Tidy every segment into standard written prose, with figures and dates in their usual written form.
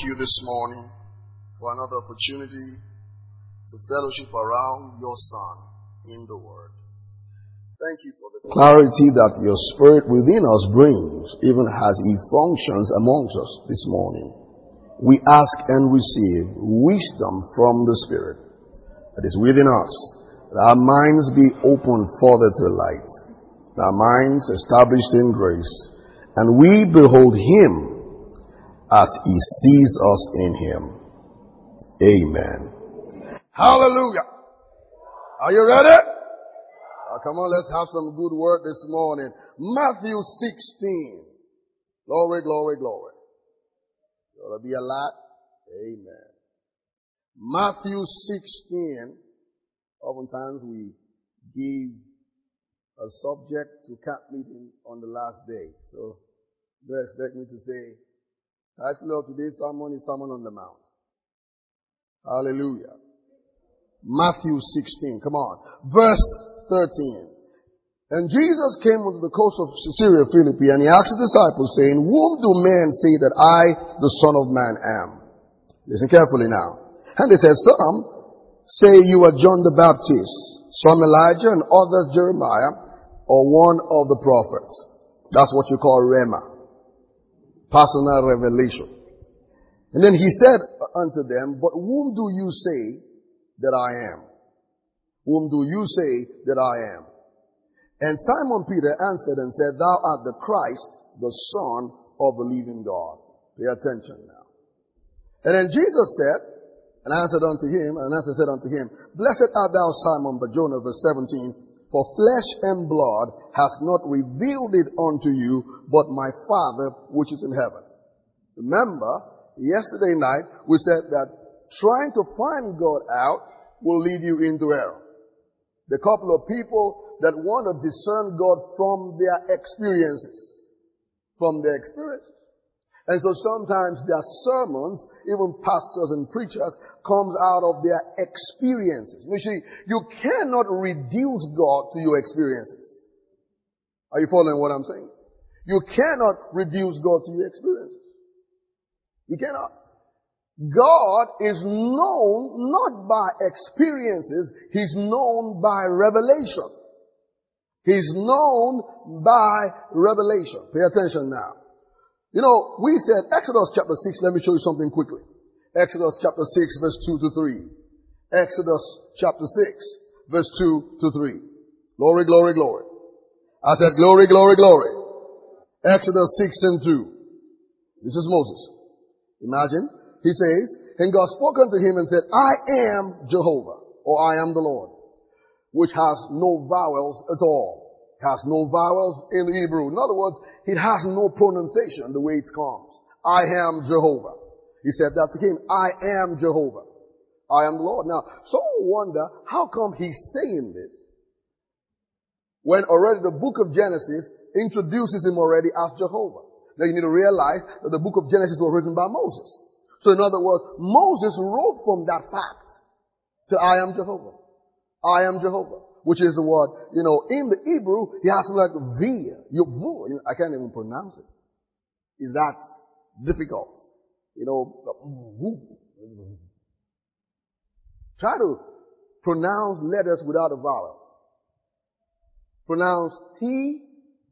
you this morning for another opportunity to fellowship around your Son in the Word. Thank you for the clarity that your Spirit within us brings, even as He functions amongst us this morning. We ask and receive wisdom from the Spirit that is within us, that our minds be opened further to light, our minds established in grace, and we behold Him as He sees us in Him. Amen. Hallelujah. Are you ready? Come on, let's have some good word this morning. Matthew 16. Glory, glory, glory. There'll be a lot. Amen. Matthew 16. Oftentimes we give a subject to camp meeting on the last day. So don't expect me to say, title of today's sermon is Sermon on the Mount. Hallelujah. Matthew 16. Come on. Verse 13. And Jesus came unto the coast of Caesarea Philippi, and he asked his disciples, saying, Whom do men say that I, the Son of Man, am? Listen carefully now. And they said, Some say you are John the Baptist, some Elijah, and others Jeremiah, or one of the prophets. That's what you call Rhema. Personal revelation. And then he said unto them, But whom do you say that I am? Whom do you say that I am? And Simon Peter answered and said, Thou art the Christ, the Son of the living God. Pay attention now. And then Jesus said, and answered unto him, and answered said unto him, Blessed art thou, Simon Bar-Jonah, verse 17, for flesh and blood has not revealed it unto you, but my Father which is in heaven. Remember, yesterday night we said that trying to find God out will lead you into error. The couple of people that want to discern God from their experiences. From their experiences. And so sometimes their sermons, even pastors and preachers, comes out of their experiences. You see, you cannot reduce God to your experiences. Are you following what I'm saying? You cannot reduce God to your experiences. You cannot. God is known not by experiences, He's known by revelation. He's known by revelation. Pay attention now. You know, we said Exodus chapter 6, let me show you something quickly. Exodus chapter 6 verse 2 to 3. Exodus chapter 6 verse 2 to 3. Glory, glory, glory. I said glory, glory, glory. Exodus 6 and 2. This is Moses. Imagine, he says, And God spoke unto him and said, I am Jehovah, or I am the Lord, which has no vowels at all. It has no vowels in the Hebrew. In other words, it has no pronunciation the way it comes. I am Jehovah. He said that to him. I am Jehovah. I am the Lord. Now, some wonder how come he's saying this when already the book of Genesis introduces him already as Jehovah. Now you need to realize that the book of Genesis was written by Moses. So in other words, Moses wrote from that fact to I am Jehovah. I am Jehovah. Which is the word, you know, in the Hebrew, he has like V. I can't even pronounce it. Is that difficult? You know, try to pronounce letters without a vowel. Pronounce T-H-B.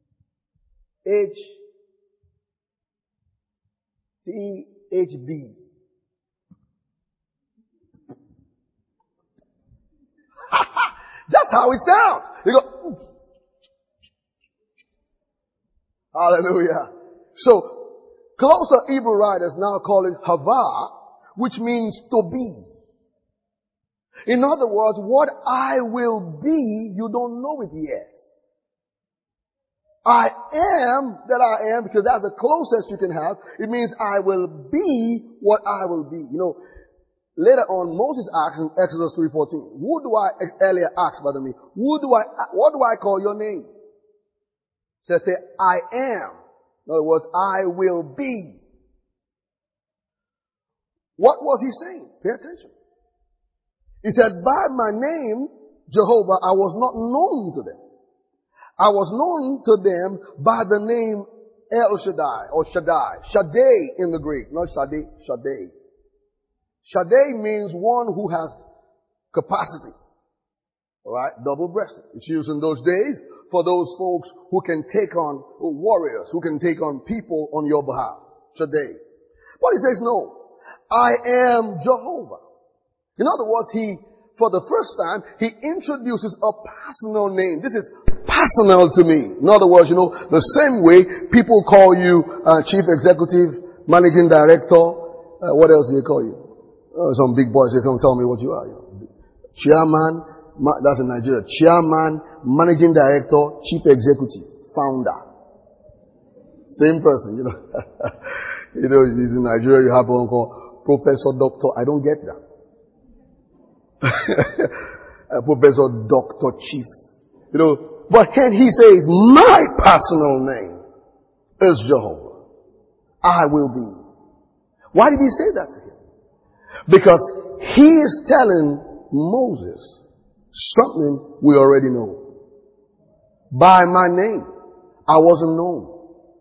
That's how it sounds. You go, hallelujah. So, closer Hebrew writers now call it Hava, which means to be. In other words, what I will be, you don't know it yet. I am that I am, because that's the closest you can have. It means I will be what I will be. You know, later on, Moses asks in Exodus 3:14, Eliah asked, what do I call your name? So say, I am. In other words, I will be. What was he saying? Pay attention. He said, by my name, Jehovah, I was not known to them. I was known to them by the name El Shaddai or Shaddai. Shaddai in the Greek, not Shaddai, Shaddai. Shaddai means one who has capacity. Alright? Double-breasted. It's used in those days for those folks who can take on warriors, who can take on people on your behalf. Shaddai. But he says, no. I am Jehovah. In other words, for the first time, he introduces a personal name. This is personal to me. In other words, the same way people call you chief executive, managing director, what else do they call you? Some big boys, they don't tell me what you are. Chairman, that's in Nigeria. Chairman, managing director, chief executive, founder. Same person, He's in Nigeria, you have one called professor, doctor. I don't get that. Professor, doctor, chief. But can he says, my personal name is Jehovah. I will be. Why did he say that to him? Because he is telling Moses something we already know. By my name, I wasn't known.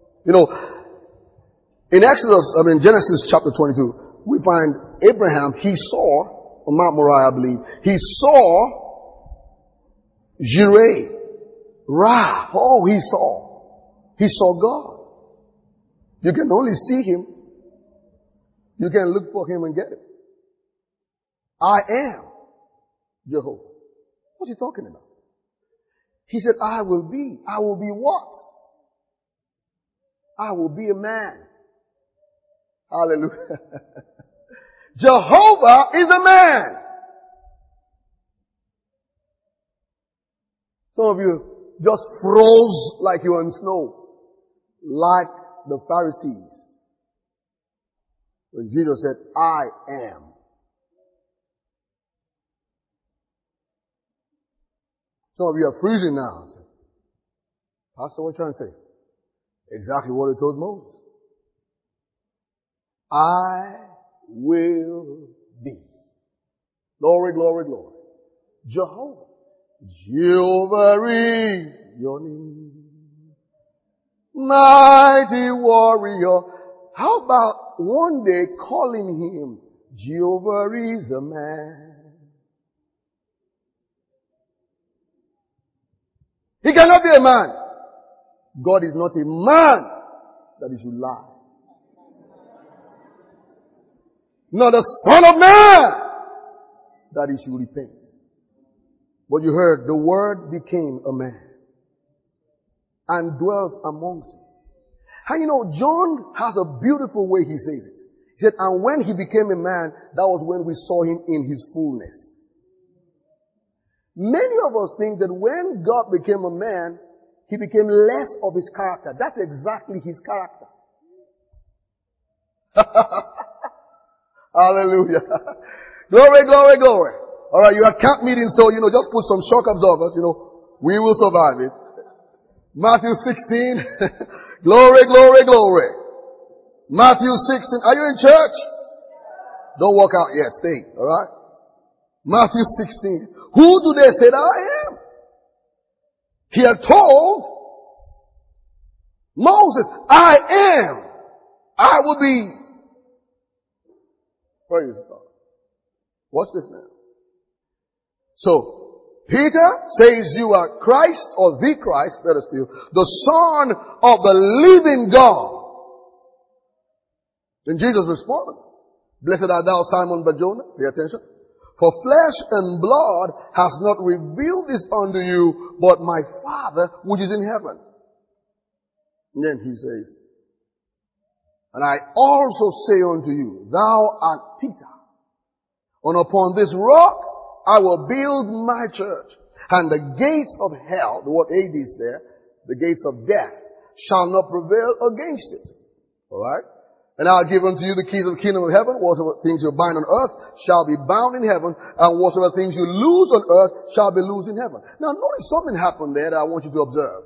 In Genesis chapter 22, we find Abraham, he saw, on Mount Moriah, I believe, he saw Jireh. Ra. Oh, he saw. He saw God. You can only see him. You can look for him and get him. I am Jehovah. What's he talking about? He said, I will be. I will be what? I will be a man. Hallelujah. Jehovah is a man. Some of you just froze like you were in snow. Like the Pharisees. When Jesus said, I am. Some of you are freezing now. Pastor, what are you trying to say? Exactly what he told Moses. I will be. Glory, glory, glory. Jehovah. Jehovah is your name. Mighty warrior. How about one day calling him Jehovah is a man? He cannot be a man. God is not a man that he should lie. Not a son of man that he should repent. But you heard, the Word became a man and dwelt amongst you. And John has a beautiful way he says it. He said, and when he became a man, that was when we saw him in his fullness. Many of us think that when God became a man, he became less of his character. That's exactly his character. Hallelujah. Glory, glory, glory. Alright, you are camp meeting, so, just put some shock absorbers, we will survive it. Matthew 16. Glory, glory, glory. Matthew 16. Are you in church? Don't walk out yet. Stay. Alright? Matthew 16. Who do they say that I am? He had told Moses, I am. I will be. Praise God. Watch this now. So, Peter says you are Christ, or the Christ, better still, the Son of the living God. Then Jesus responded, Blessed art thou, Simon Bar-Jonah. Pay attention. For flesh and blood has not revealed this unto you, but my Father which is in heaven. And then he says, and I also say unto you, thou art Peter, and upon this rock I will build my church, and the gates of hell, the word Hades there, the gates of death, shall not prevail against it. Alright? And I'll give unto you the keys of the kingdom of heaven. Whatsoever things you bind on earth shall be bound in heaven, and whatsoever things you loose on earth shall be loosed in heaven. Now notice something happened there that I want you to observe.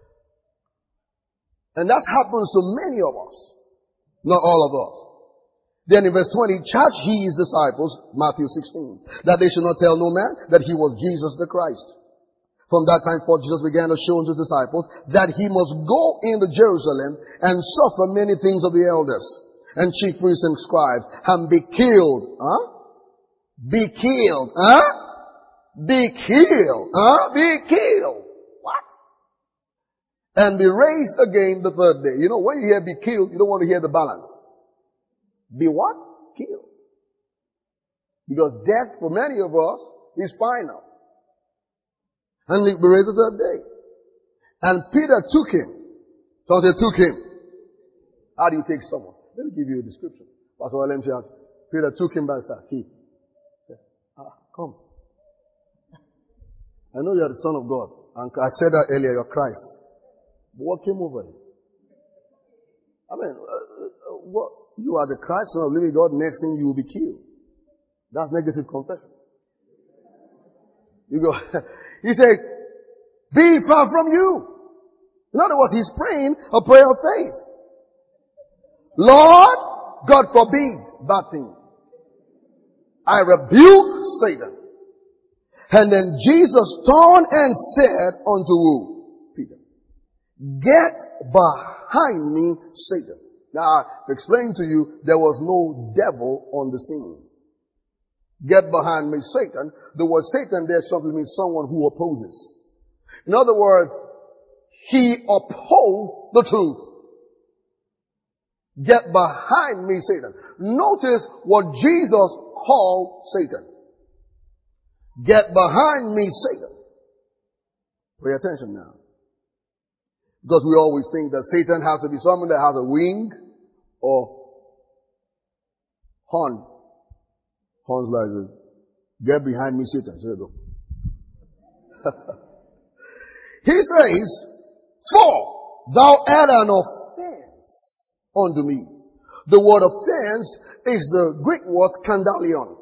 And that happens to many of us. Not all of us. Then in verse 20, charge he his disciples, Matthew 16, that they should not tell no man that he was Jesus the Christ. From that time forth, Jesus began to show unto his disciples that he must go into Jerusalem and suffer many things of the elders and chief priests and scribes and be killed. Be killed. Be killed. Be killed. What? And be raised again the third day. You know, when you hear be killed, you don't want to hear the balance. Be what? Killed. Because death for many of us is final. And he be raised the third day. And Peter took him. So they took him. How do you take someone? Let me give you a description. Pastor William said, Peter took him by the side. Come. I know you are the Son of God. And I said that earlier, you're Christ. But what came over you? I mean, what? You are the Christ, Son of the living God. Next thing you will be killed. That's negative confession. You go, he said, be far from you. In other words, he's praying a prayer of faith. Lord, God forbid that thing. I rebuke Satan. And then Jesus turned and said unto who? Peter. Get behind me, Satan. Now, I explained to you there was no devil on the scene. Get behind me, Satan. The word Satan there simply means someone who opposes. In other words, he opposed the truth. Get behind me, Satan. Notice what Jesus called Satan. Get behind me, Satan. Pay attention now. Because we always think that Satan has to be someone that has a wing or horn. Horns like this. Get behind me, Satan. So there you go. He says, for thou art an offense unto me. The word offense is the Greek word skandalion.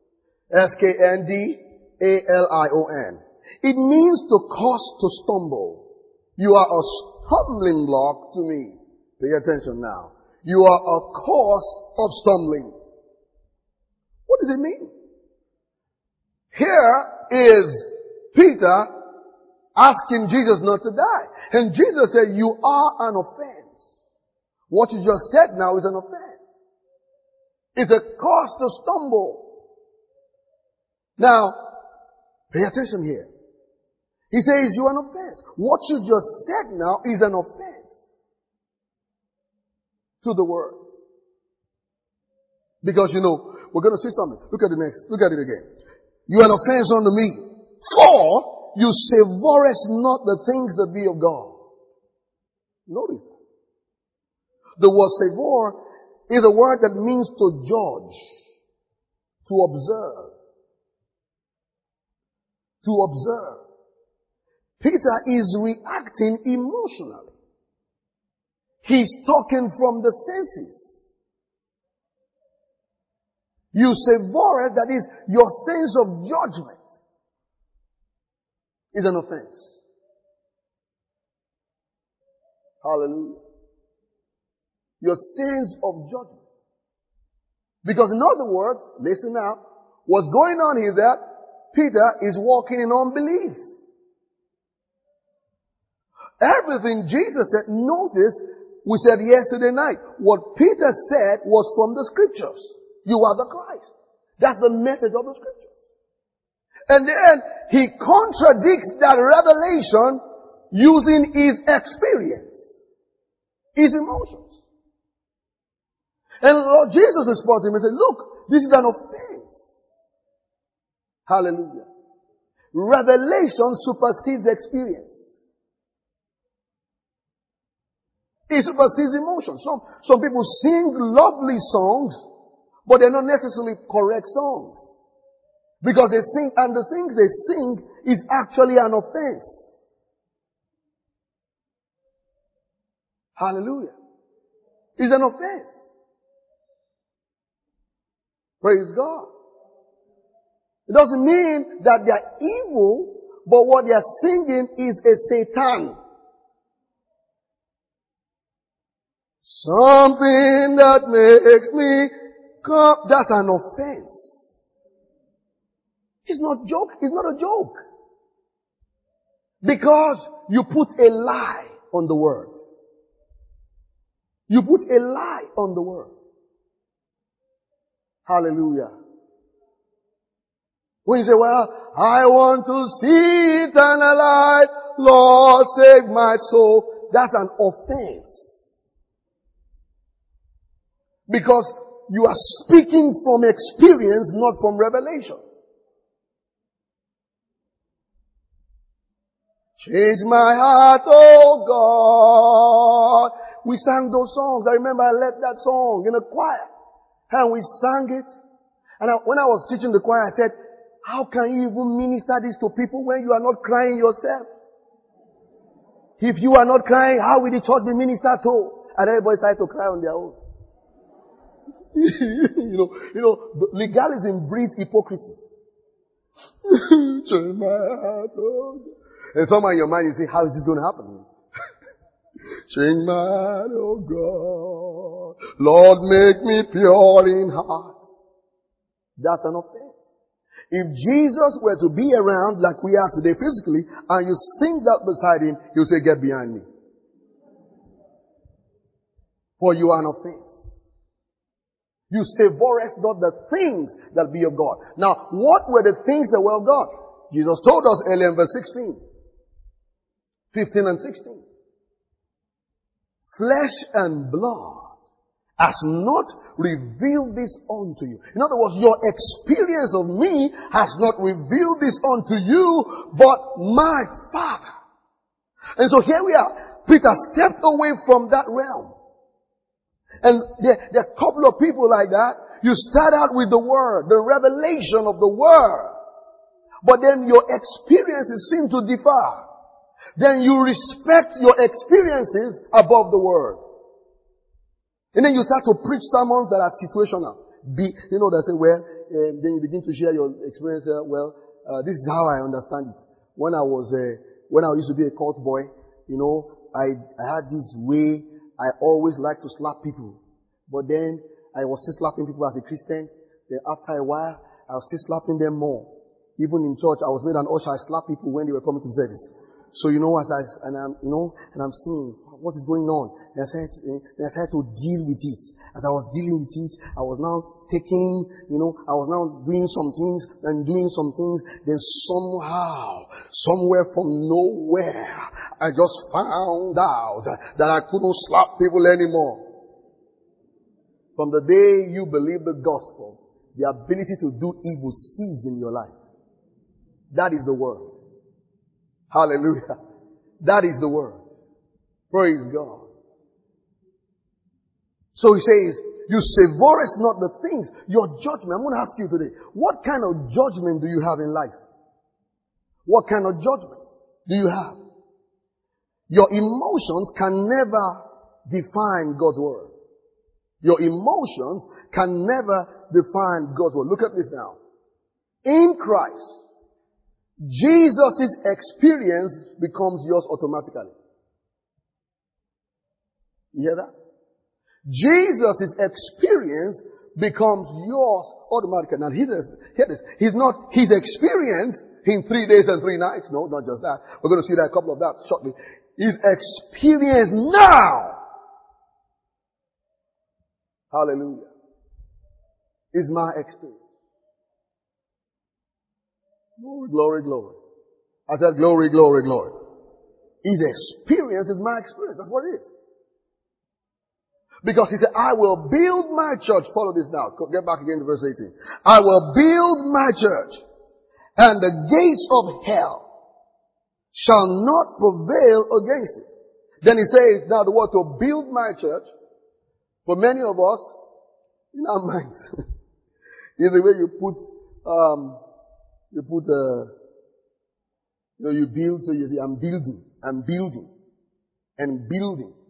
S-K-N-D-A-L-I-O-N. It means to cause to stumble. You are a stumbling block to me. Pay attention now. You are a cause of stumbling. What does it mean? Here is Peter asking Jesus not to die. And Jesus said, you are an offense. What you just said now is an offense. It's a cause to stumble. Now, pay attention here. He says you are an offense. What you just said now is an offense to the word. Because we're going to see something. Look at it again. You are an offense unto me. For you savorest not the things that be of God. Notice that. The word savor is a word that means to judge, to observe. To observe. Peter is reacting emotionally. He's talking from the senses. You savor it, that is, your sense of judgment is an offense. Hallelujah. Your sense of judgment. Because in other words, listen now, what's going on is that Peter is walking in unbelief. Everything Jesus said, notice, we said yesterday night, what Peter said was from the scriptures. You are the Christ. That's the message of the scriptures. And then he contradicts that revelation using his experience, his emotions. And Lord Jesus responded to him and said, look, this is an offense. Hallelujah. Revelation supersedes experience. It supersedes emotion. Some people sing lovely songs, but they're not necessarily correct songs. Because they sing, and the things they sing is actually an offense. Hallelujah. It's an offense. Praise God. It doesn't mean that they're evil, but what they're singing is a Satan. Something that makes me come. That's an offense. It's not a joke. Because you put a lie on the word. You put a lie on the word. Hallelujah. When you say, well, I want to see eternal life, Lord, save my soul, that's an offense. Because you are speaking from experience, not from revelation. Change my heart, oh God. We sang those songs. I remember I led that song in a choir. And we sang it. And when I was teaching the choir, I said, how can you even minister this to people when you are not crying yourself? If you are not crying, how will the church be ministered to? And everybody started to cry on their own. Legalism breeds hypocrisy. Change my heart, oh God. And somewhere in your mind you say, how is this going to happen? Change my heart, oh God. Lord, make me pure in heart. That's an offense. If Jesus were to be around like we are today physically, and you sing that beside him, he'll say, get behind me. For you are an offense. You savorest not the things that be of God. Now, what were the things that were of God? Jesus told us earlier in verse 16. 15 and 16. Flesh and blood has not revealed this unto you. In other words, your experience of me has not revealed this unto you, but my Father. And so here we are. Peter stepped away from that realm. And there are a couple of people like that. You start out with the Word, the revelation of the Word. But then your experiences seem to differ. Then you respect your experiences above the Word. And then you start to preach sermons that are situational. They say, then you begin to share your experience. This is how I understand it. When I used to be a cult boy, I had this way. I always liked to slap people. But then I was still slapping people as a Christian. Then after a while, I was still slapping them more. Even in church, I was made an usher. I slapped people when they were coming to service. So I'm seeing what is going on. And I started to deal with it. As I was dealing with it, I was now I was now doing some things and doing some things. Then somehow, somewhere from nowhere, I just found out that I couldn't slap people anymore. From the day you believe the gospel, the ability to do evil ceased in your life. That is the word. Hallelujah. That is the word. Praise God. So he says, you savorest not the things. Your judgment. I'm going to ask you today, what kind of judgment do you have in life? What kind of judgment do you have? Your emotions can never define God's word. Your emotions can never define God's word. Look at this now. In Christ, Jesus' experience becomes yours automatically. You hear that? Jesus' experience becomes yours automatically. Now hear this. He's not his experience in 3 days and 3 nights. No, not just that. We're going to see that a couple of that shortly. His experience now. Hallelujah. Is my experience. Glory, glory, glory. I said glory, glory, glory. His experience is my experience. That's what it is. Because he said, I will build my church. Follow this now. Get back again to verse 18. I will build my church, and the gates of hell shall not prevail against it. Then he says, now the word to build my church, for many of us, in our minds, is the way you build, so you say, I'm building, and building.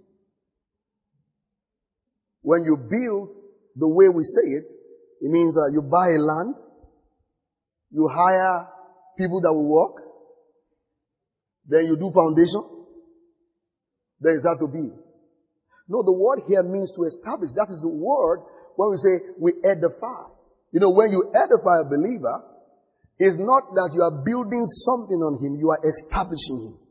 When you build the way we say it, it means you buy a land, you hire people that will work, then you do foundation, then you start to build. No, the word here means to establish. That is the word when we say we edify. When you edify a believer, it's not that you are building something on him, you are establishing him.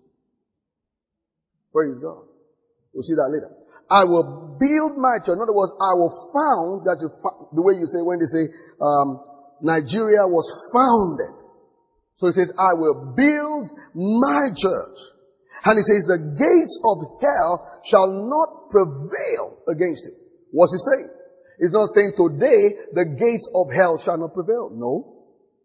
Praise God. We'll see that later. I will build my church. In other words, I will found, that's the way you say when they say, Nigeria was founded. So he says, I will build my church. And he says, the gates of hell shall not prevail against it. What's he saying? He's not saying today the gates of hell shall not prevail. No.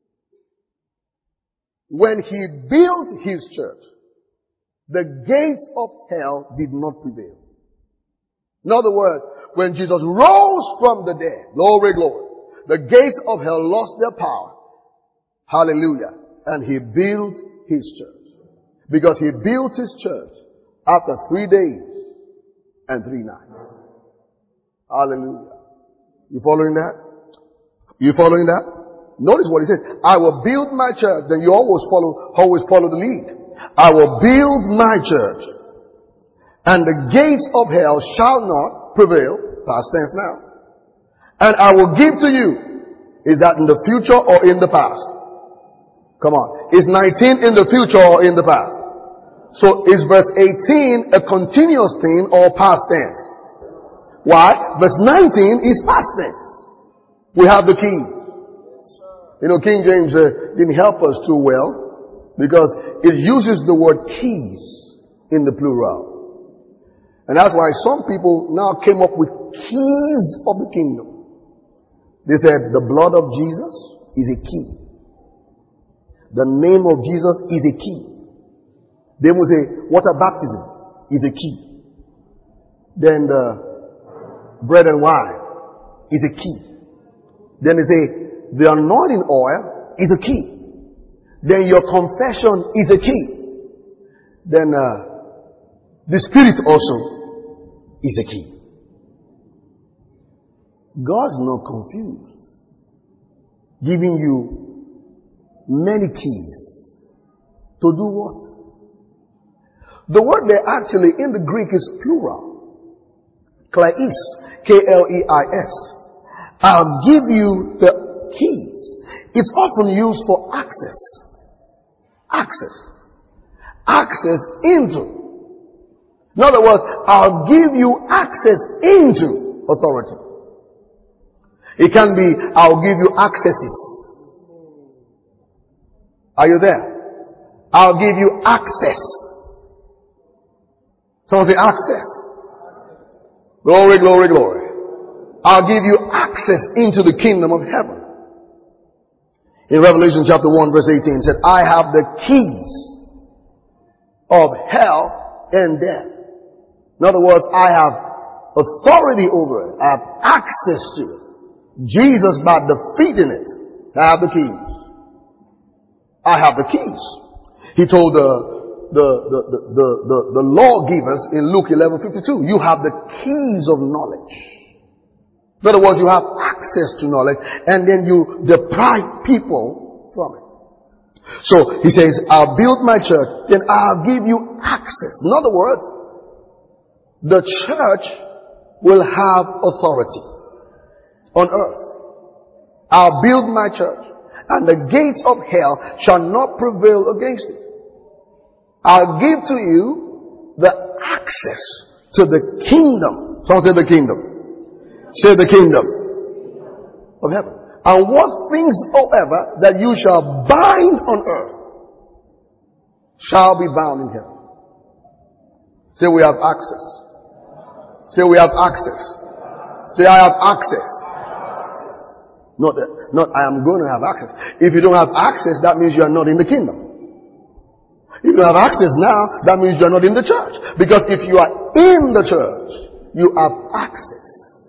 When he built his church, the gates of hell did not prevail. In other words, when Jesus rose from the dead, glory, glory, the gates of hell lost their power. Hallelujah. And he built his church. Because he built his church after 3 days and 3 nights. Hallelujah. You following that? You following that? Notice what he says. I will build my church. Then you always follow the lead. I will build my church. And the gates of hell shall not prevail. Past tense now. And I will give to you. Is that in the future or in the past? Come on. Is 19 in the future or in the past? So is verse 18 a continuous thing or past tense? Why? Verse 19 is past tense. We have the key. You know, King James didn't help us too well because it uses the word keys in the plural. And that's why some people now came up with keys of the kingdom. They said the blood of Jesus is a key. The name of Jesus is a key. They will say water baptism is a key. Then the bread and wine is a key. Then they say the anointing oil is a key. Then your confession is a key. Then the Spirit also is a key. God's not confused, giving you many keys to do what? The word there actually in the Greek is plural. Kleis, K-L-E-I-S. I'll give you the keys. It's often used for access. Access into. In other words, I'll give you access into authority. It can be, I'll give you accesses. Are you there? I'll give you access. Someone say access. Glory, glory, glory. I'll give you access into the kingdom of heaven. In Revelation chapter 1 verse 18 it said, I have the keys of hell and death. In other words, I have authority over it. I have access to it. Jesus by defeating it. I have the keys. I have the keys. He told the lawgivers in Luke 11:52, you have the keys of knowledge. In other words, you have access to knowledge and then you deprive people from it. So he says, I'll build my church, then I'll give you access. In other words, the church will have authority on earth. I'll build my church and the gates of hell shall not prevail against it. I'll give to you the access to the kingdom. Someone say the kingdom. Say the kingdom of heaven. And what things soever that you shall bind on earth shall be bound in heaven. Say we have access. Say we have access. Say I have access. Not I am going to have access. If you don't have access, that means you are not in the kingdom. If you have access now, that means you are not in the church. Because if you are in the church, you have access.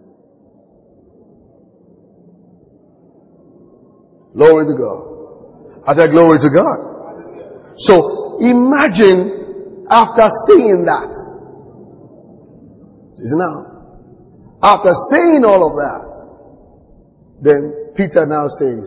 Glory to God. I said glory to God. So imagine after saying that. Listen now. After saying all of that, then Peter now says,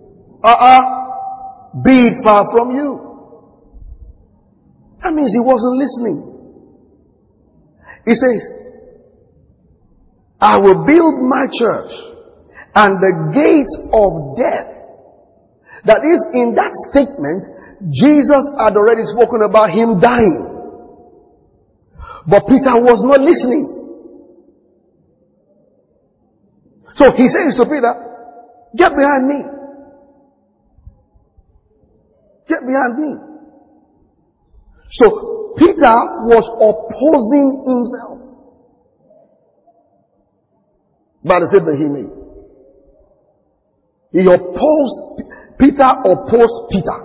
be it far from you. That means he wasn't listening. He says, I will build my church and the gates of death. That is, in that statement, Jesus had already spoken about him dying. But Peter was not listening. So he says to Peter, get behind me. Get behind me. So Peter was opposing himself by the statement he made. Peter opposed Peter.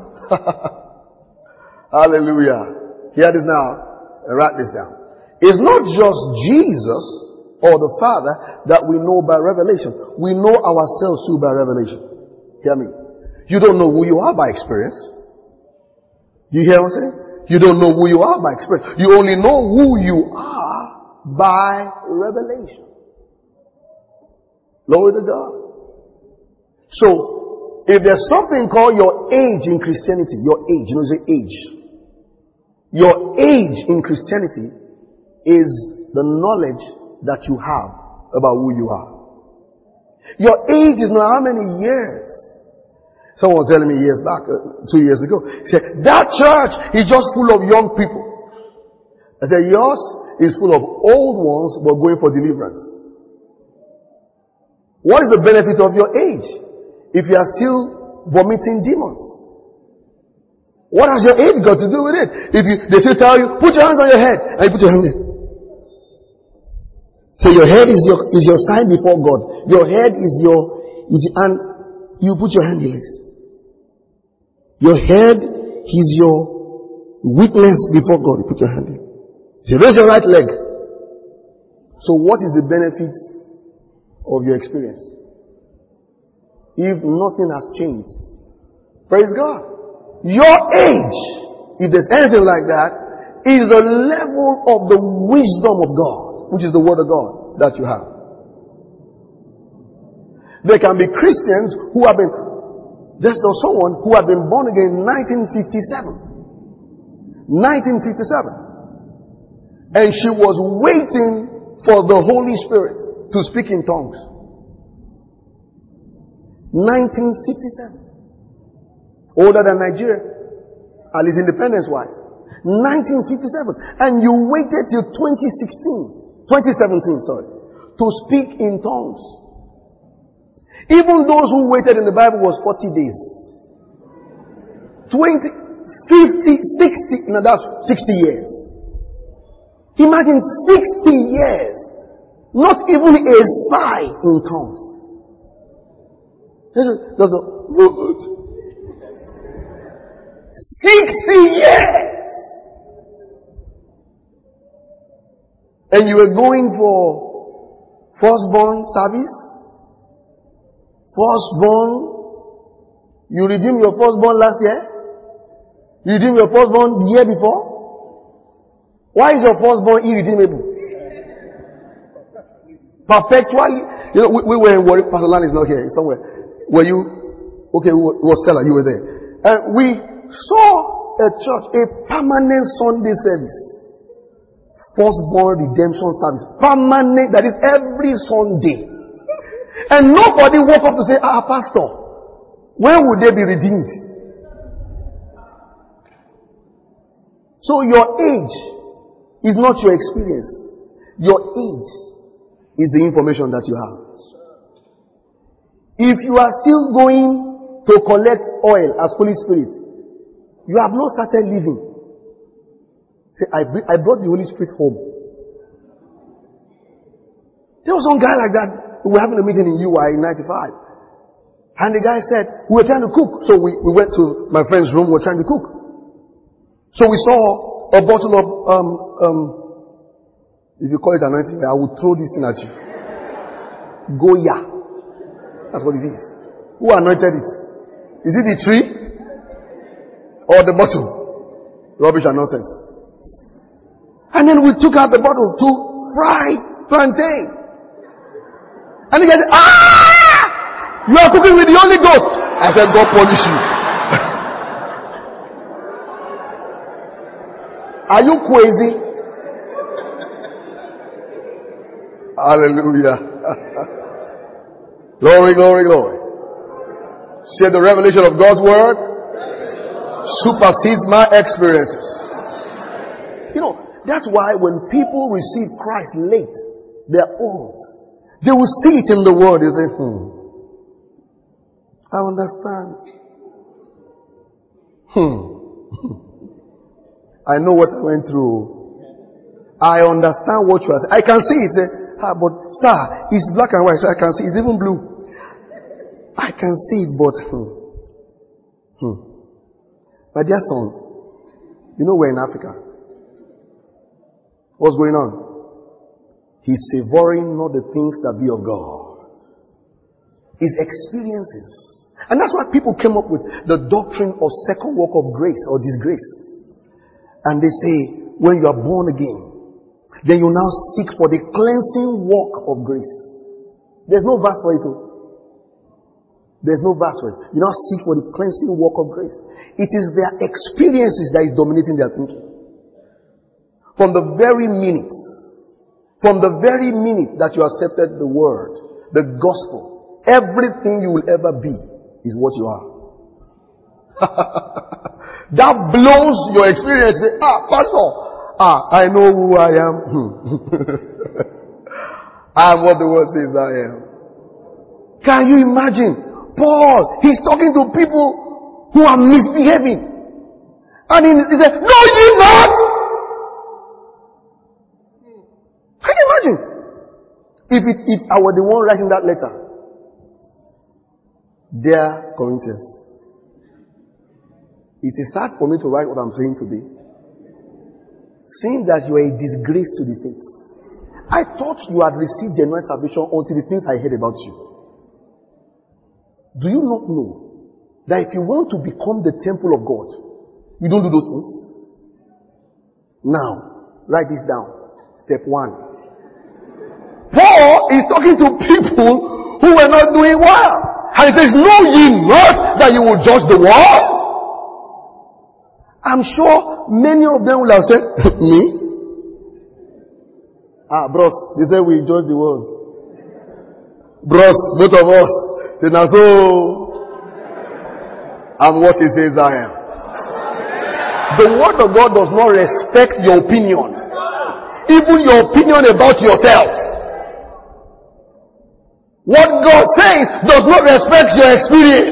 Hallelujah. Hear this now and write this down. It's not just Jesus or the Father that we know by revelation. We know ourselves too by revelation. Hear me. You don't know who you are by experience. You hear what I'm saying? You don't know who you are by experience. You only know who you are by revelation. Glory to God. So, if there's something called your age in Christianity, your age, you know, say age. Your age in Christianity is the knowledge that you have about who you are. Your age is not how many years. Someone was telling me years back, 2 years ago, he said, that church is just full of young people. I said, yours is full of old ones but going for deliverance. What is the benefit of your age if you are still vomiting demons? What has your age got to do with it? They still tell you, put your hands on your head, and you put your hand there. So your head is your sign before God. Your head and you put your hand here. Your head is your witness before God. You put your hand here. You raise your right leg. So what is the benefit of your experience if nothing has changed? Praise God. Your age, if there's anything like that, is the level of the wisdom of God, which is the word of God that you have. There can be Christians who have been, there's someone who had been born again in 1957. 1957. And she was waiting for the Holy Spirit to speak in tongues. 1957. Older than Nigeria, at least independence-wise. 1957. And you waited till 2017, to speak in tongues. Even those who waited in the Bible was 40 days. 20, 50, 60, no, that's 60 years. Imagine 60 years, not even a sigh in tongues. There's no, 60 years! And you were going for firstborn service? Firstborn? You redeemed your firstborn last year? You redeemed your firstborn the year before? Why is your firstborn irredeemable? Perpetually? You know, we were in Warwick. Pastor Lan is not here. He's somewhere. Were you? Okay, it was Stella. You were there. And we saw a church, a permanent Sunday service. Firstborn redemption service. Permanent, that is every Sunday. And nobody woke up to say, Pastor, when will they be redeemed? So your age is not your experience. Your age is the information that you have. If you are still going to collect oil as Holy Spirit, you have not started living. Say, I brought the Holy Spirit home. There was some guy like that. We were having a meeting in UI in 95. And the guy said, we were trying to cook. So we went to my friend's room, we were trying to cook. So we saw a bottle of, if you call it anointing, I will throw this thing at you. Goya. That's what it is. Who anointed it? Is it the tree? Or the bottle? Rubbish and nonsense. And then we took out the bottle to fry plantain. And he said, you are cooking with the Holy Ghost. I said, God punish you. Are you crazy? Hallelujah. Glory, glory, glory. Say the revelation of God's word supersedes my experiences. You know, That's why when people receive Christ late, they're old. They will see it in the world. They say, I understand. I know what I went through. I understand what you are saying. I can see it. Say, but sir, it's black and white. So I can see it's even blue. I can see it, but my dear son, you know we're in Africa. What's going on? He's savoring not the things that be of God. His experiences. And that's why people came up with the doctrine of second work of grace or disgrace. And they say, when you are born again, then you now seek for the cleansing work of grace. There's no verse for it. There's no verse for it. You now seek for the cleansing work of grace. It is their experiences that is dominating their thinking. From the very minute that you accepted the word, the gospel, everything you will ever be is what you are. That blows your experience. Pastor, I know who I am. I'm what the word says I am. Can you imagine? Paul, he's talking to people who are misbehaving. And he said, no, ye not! Can you imagine? If I were the one writing that letter, dear Corinthians, it is hard for me to write what I'm saying today. Seeing that you are a disgrace to the faith. I thought you had received genuine salvation until the things I heard about you. Do you not know that if you want to become the temple of God, you don't do those things? Now, write this down. Step 1. Paul is talking to people who were not doing well. And he says, know ye not that you will judge the world? I'm sure many of them will have said, me? Bros, they say we judge the world. Bros, both of us. Say, now so, I'm what he says I am. The word of God does not respect your opinion. Even your opinion about yourself. What God says does not respect your experience.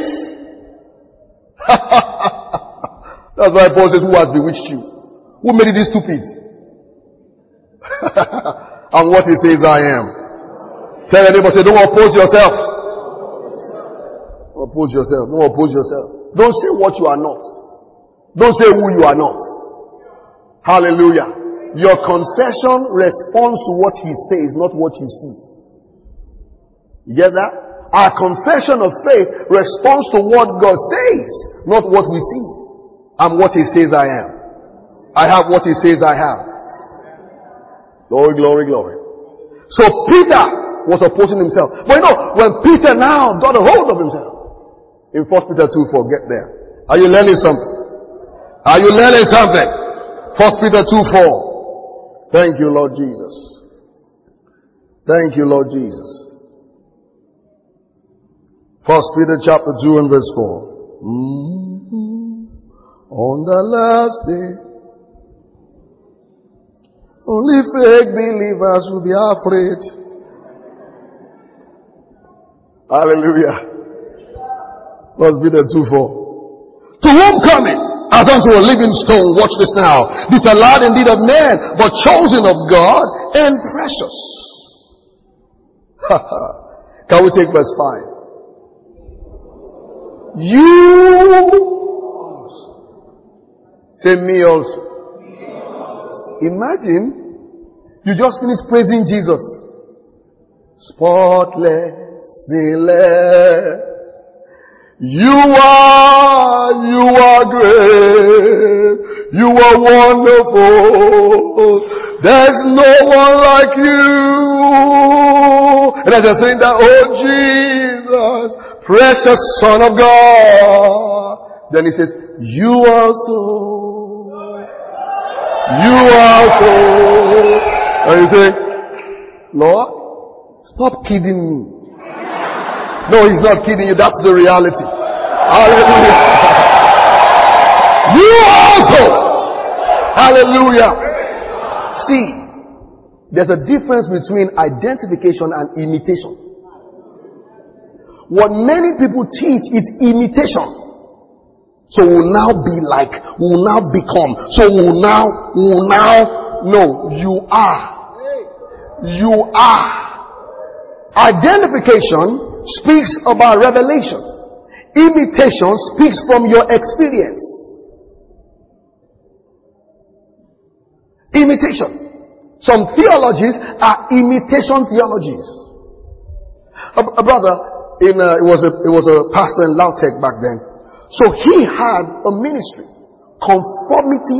That's why Paul says, who has bewitched you? Who made you stupid? And what he says I am. Tell your neighbor, say, don't oppose yourself. Don't oppose yourself. Don't oppose yourself. Don't say what you are not. Don't say who you are not. Hallelujah. Your confession responds to what he says, not what you see. You get that? Our confession of faith responds to what God says, not what we see. I'm what he says I am. I have what he says I have. Glory, glory, glory. So Peter was opposing himself. But you know, when Peter now got a hold of himself, in 1 Peter 2:4, get there. Are you learning something? Are you learning something? 1 Peter 2:4. Thank you, Lord Jesus. Thank you, Lord Jesus. 1 Peter chapter 2 and verse 4. On the last day, only fake believers will be afraid. Hallelujah. 1 Peter 2:4. To whom coming, as unto a living stone, watch this now, disallowed indeed of men, but chosen of God and precious. Can we take verse 5? You say me also. Imagine you just finished praising Jesus. Spotless, sinless. You are great. You are wonderful. There's no one like you. And as I saying that, oh Jesus, precious Son of God. Then he says, you are so. And you say, Lord, stop kidding me. No, he's not kidding you. That's the reality. Hallelujah. You also. Hallelujah. See, there's a difference between identification and imitation. What many people teach is imitation. So we'll now be like, we'll now become. So we'll now, no, you are. You are. Identification speaks about revelation. Imitation speaks from your experience. Imitation. Some theologies are imitation theologies. A brother it was a pastor in Lautech back then. So he had a ministry, conformity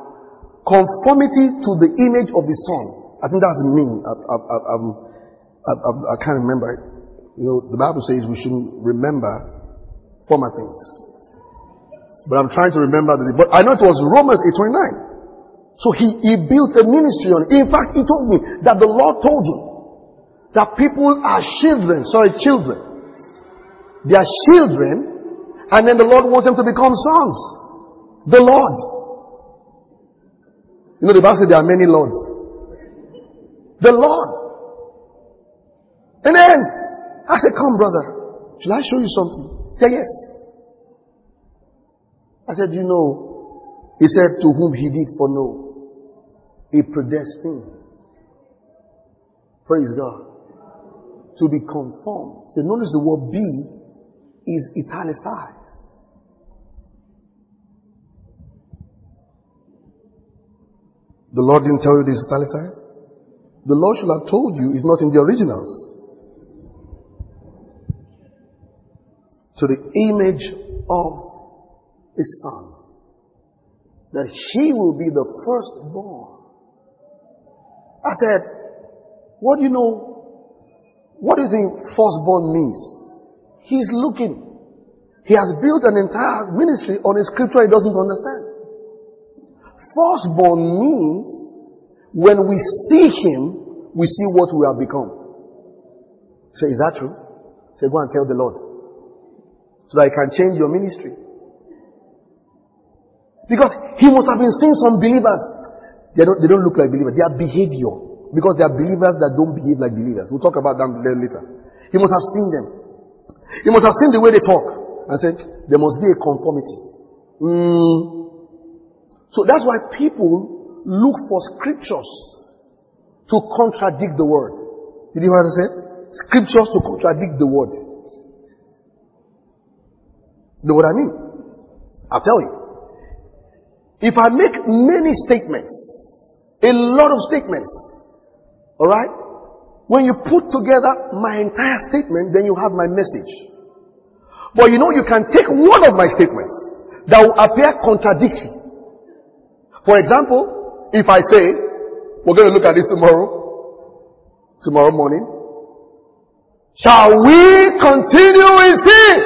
to the image of the Son. I think that's the meaning. I can't remember it. You know, the Bible says we shouldn't remember former things. But I'm trying to remember but I know it was Romans 8:29. So he built a ministry on it. In fact, he told me that the Lord told him that people are children. They are children. And then the Lord wants them to become sons. The Lord. You know, the Bible says there are many lords. The Lord. And then I said, come brother, should I show you something? He said, yes. I said, you know, he said, to whom he did foreknow, he predestined. Praise God. To be conformed. So notice the word be is italicized. The Lord didn't tell you this is italicized? The Lord should have told you it's not in the originals. To the image of His Son, that He will be the firstborn. I said, what do you know? What do you think firstborn means? He's looking. He has built an entire ministry on a scripture he doesn't understand. Firstborn means when we see Him, we see what we have become. Say, is that true? Say, go and tell the Lord. So that He can change your ministry. Because He must have been seeing some believers. They don't look like believers. Their behavior. Because there are believers that don't behave like believers. We'll talk about them later. He must have seen them. He must have seen the way they talk and said, there must be a conformity. So that's why people look for scriptures to contradict the word. Did you hear what I said? Scriptures to contradict the word. You know what I mean? I'll tell you. If I make many statements, a lot of statements, alright? When you put together my entire statement, then you have my message. But you know, you can take one of my statements that will appear contradictory. For example, if I say, we're going to look at this tomorrow morning. Shall we continue in sin?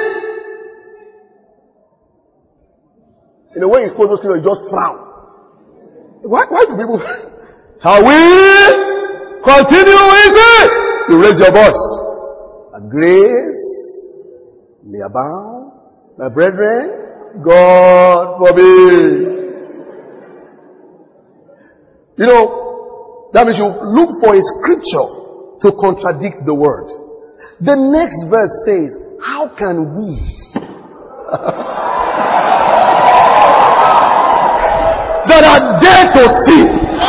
In a way, it's supposed to you just frown. Why do people? Shall we continue in sin? You raise your voice. And grace may abound, my brethren, God forbid. You know, that means you look for a scripture to contradict the word. The next verse says, how can we that are dead to sin?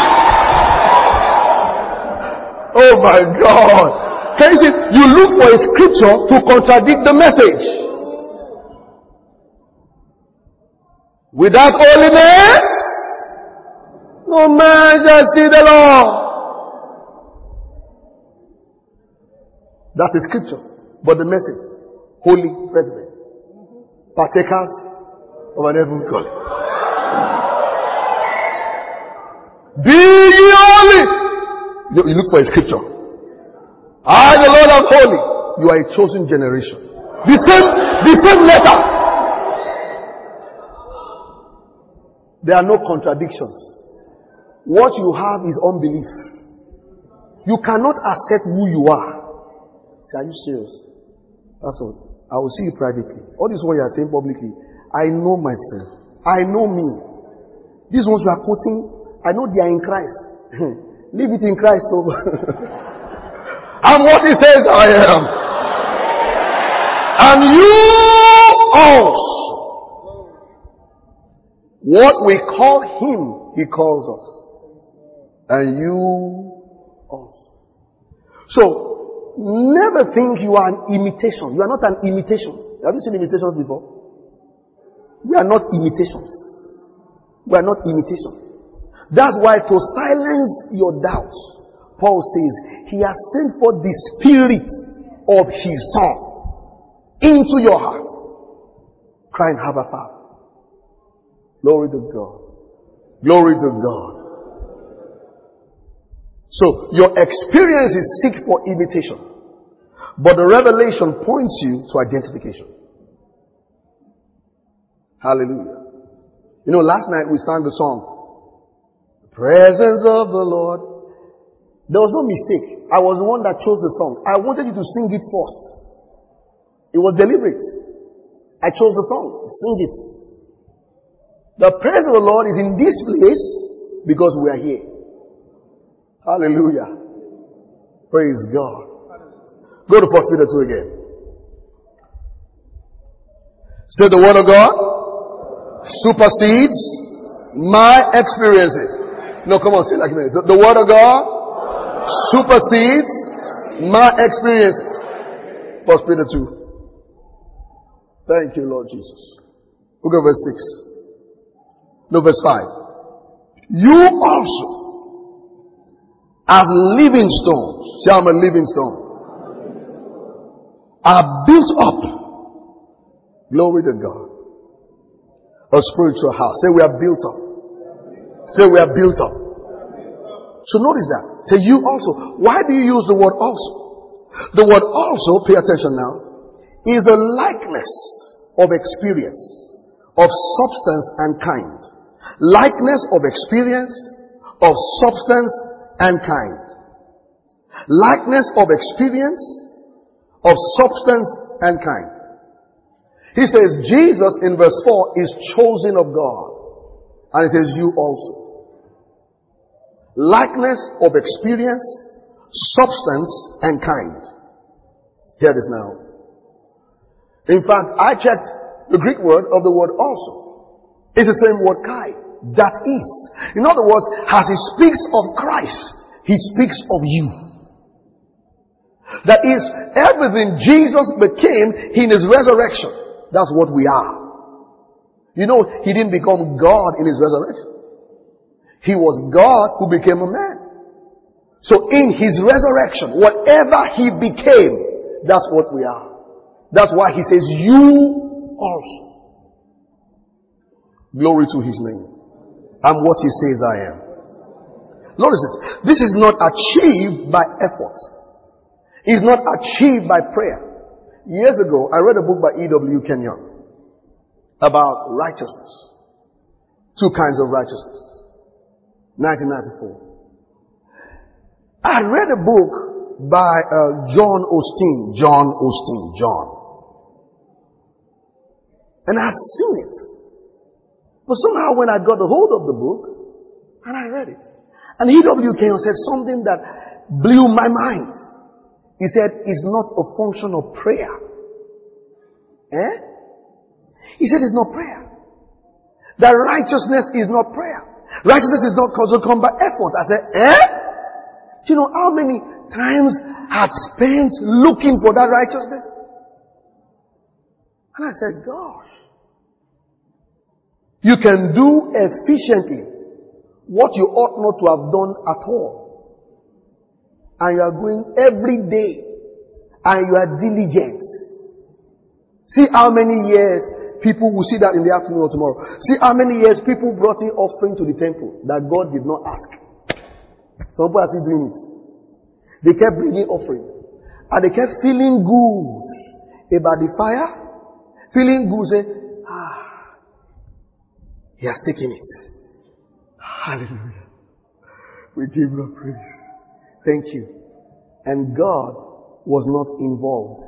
Oh my God. Can you see? You look for a scripture to contradict the message. Without holiness, no man shall see the Lord. That's a scripture. But the message, holy brethren, partakers of an heavenly calling. Be ye holy. You look for a scripture. I, the Lord, am holy. You are a chosen generation. The same letter. There are no contradictions. What you have is unbelief. You cannot accept who you are. Say, are you serious? That's all. I will see you privately. All this one you are saying publicly, I know myself. I know me. These ones you are quoting, I know they are in Christ. Leave it in Christ over. I'm what he says I am. And you also. What we call him, he calls us. And you also. So, never think you are an imitation. You are not an imitation. Have you seen imitations before? We are not imitations. We are not imitations. That's why to silence your doubts, Paul says, he has sent forth the Spirit of his Son into your heart, crying, Abba, Father. Glory to God. Glory to God. So, your experience is seek for imitation. But the revelation points you to identification. Hallelujah. You know, last night we sang the song, The Presence of the Lord. There was no mistake. I was the one that chose the song. I wanted you to sing it first. It was deliberate. I chose the song. Sing it. The presence of the Lord is in this place because we are here. Hallelujah. Praise God. Go to 1 Peter 2 again. Say the word of God supersedes my experiences. No, come on, say it like me. The word of God supersedes my experiences. 1 Peter 2. Thank you, Lord Jesus. Look at verse 6. No, verse 5. You also, as living stones, say I'm a living stone, are built up. Glory to God. A spiritual house. Say we are built up. Say we are built up. So notice that. Say you also. Why do you use the word also? The word also, pay attention now, is a likeness of experience, of substance and kind. Likeness of experience, of substance and kind. Likeness of experience, of substance and kind. He says Jesus in verse 4 is chosen of God. And he says you also. Likeness of experience, substance and kind. Hear this now. In fact, I checked the Greek word of the word also. It's the same word kai. That is. In other words, as he speaks of Christ, he speaks of you. That is, everything Jesus became in his resurrection. That's what we are. You know, he didn't become God in his resurrection. He was God who became a man. So in his resurrection, whatever he became, that's what we are. That's why he says, you also. Glory to his name. I'm what he says I am. Notice this. This is not achieved by effort. It's not achieved by prayer. Years ago, I read a book by E.W. Kenyon about righteousness. Two kinds of righteousness. 1994. I read a book by John Osteen. And I had seen it. But somehow when I got a hold of the book, and I read it. And E.W. Kenyon said something that blew my mind. He said, it's not a function of prayer. He said it's not prayer. That righteousness is not prayer. Righteousness is not also come by effort. I said, Do you know how many times I had spent looking for that righteousness? And I said, gosh. You can do efficiently what you ought not to have done at all. And you are going every day. And you are diligent. See how many years people will see that in the afternoon or tomorrow. See how many years people brought in offering to the temple that God did not ask. Some people are still doing it. They kept bringing offering. And they kept feeling good about the fire. Feeling good, say, he has taken it. Hallelujah. We give God praise. Thank you. And God was not involved.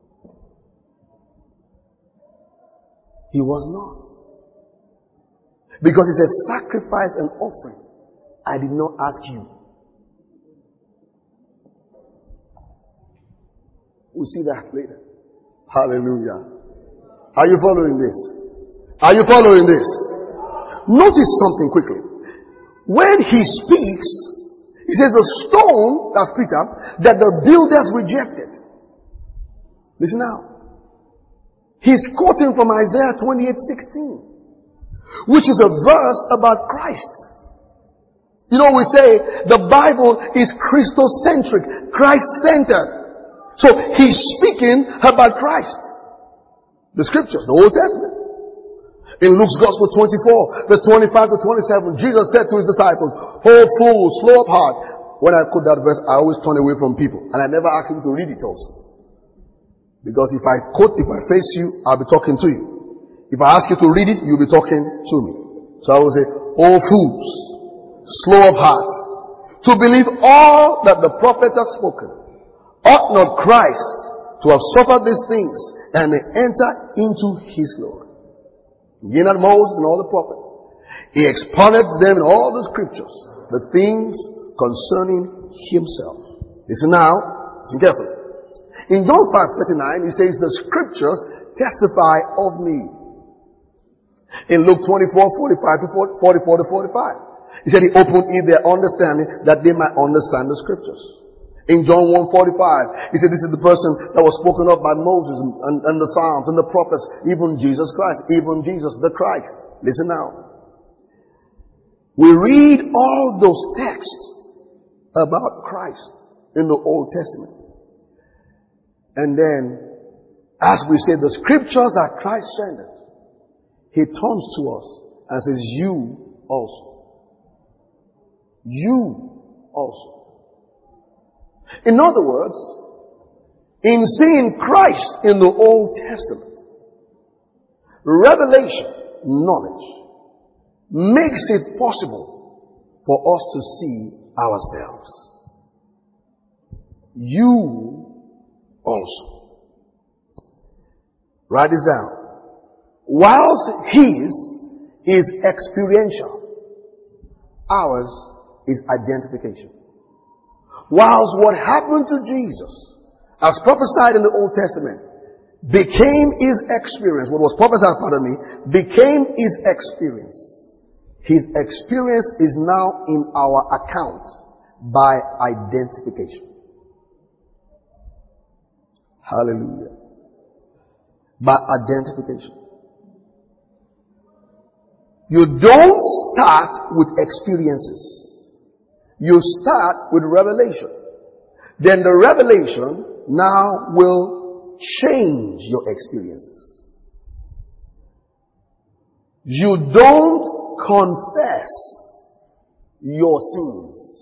He was not. Because it's a sacrifice and offering. I did not ask you. We'll see that later. Hallelujah. Are you following this? Are you following this? Notice something quickly. When he speaks, he says the stone, that's Peter, that the builders rejected. Listen now. He's quoting from Isaiah 28:16, which is a verse about Christ. You know, we say the Bible is Christocentric, Christ-centered. So he's speaking about Christ. The scriptures, the Old Testament. In Luke's Gospel 24, verse 25 to 27, Jesus said to his disciples, "Oh fools, slow of heart." When I quote that verse, I always turn away from people. And I never ask them to read it also. Because if I face you, I'll be talking to you. If I ask you to read it, you'll be talking to me. So I will say, "Oh fools, slow of heart, to believe all that the prophets have spoken. Ought not Christ to have suffered these things and enter into his glory?" Beginning at Moses and all the prophets, he expounded them in all the scriptures, the things concerning himself. Listen now, listen carefully. In John 5:39, he says, "The scriptures testify of me." In Luke 24:44 to 45, he said he opened their understanding that they might understand the scriptures. In John 1:45, he said this is the person that was spoken of by Moses and the Psalms and the prophets, even Jesus Christ, even Jesus the Christ. Listen now. We read all those texts about Christ in the Old Testament. And then, as we say, the scriptures are Christ-centered. He turns to us and says, "You also. You also." In other words, in seeing Christ in the Old Testament, revelation, knowledge, makes it possible for us to see ourselves. You also. Write this down. Whilst his is experiential, ours is identification. Whilst what happened to Jesus, as prophesied in the Old Testament, became his experience, what was prophesied, became his experience. His experience is now in our account by identification. Hallelujah. By identification. You don't start with experiences. You start with revelation. Then the revelation now will change your experiences. You don't confess your sins.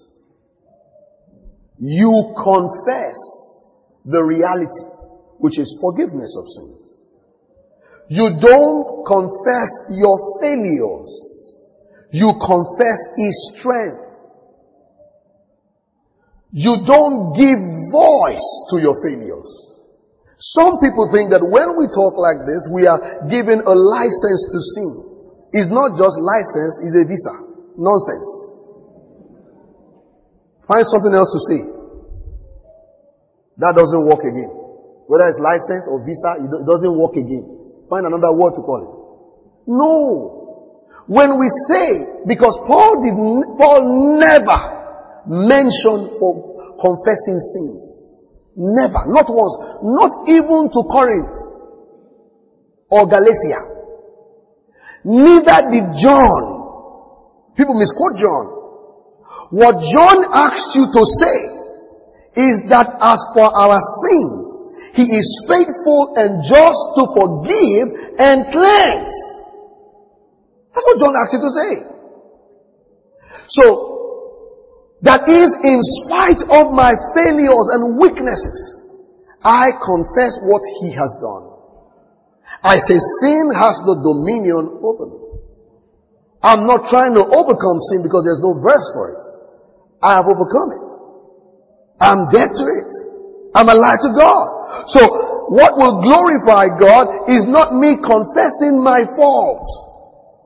You confess the reality, which is forgiveness of sins. You don't confess your failures. You confess his strength. You don't give voice to your failures. Some people think that when we talk like this, we are given a license to sin. It's not just license, it's a visa. Nonsense. Find something else to say. That doesn't work again. Whether it's license or visa, it doesn't work again. Find another word to call it. No. When we say, because Paul never mentioned for confessing sins. Never. Not once. Not even to Corinth or Galatia. Neither did John. People misquote John. What John asked you to say is that as for our sins, he is faithful and just to forgive and cleanse. That's what John asked you to say. So, that is, in spite of my failures and weaknesses, I confess what he has done. I say sin has no dominion over me. I'm not trying to overcome sin because there's no verse for it. I have overcome it. I'm dead to it. I'm alive to God. So, what will glorify God is not me confessing my faults.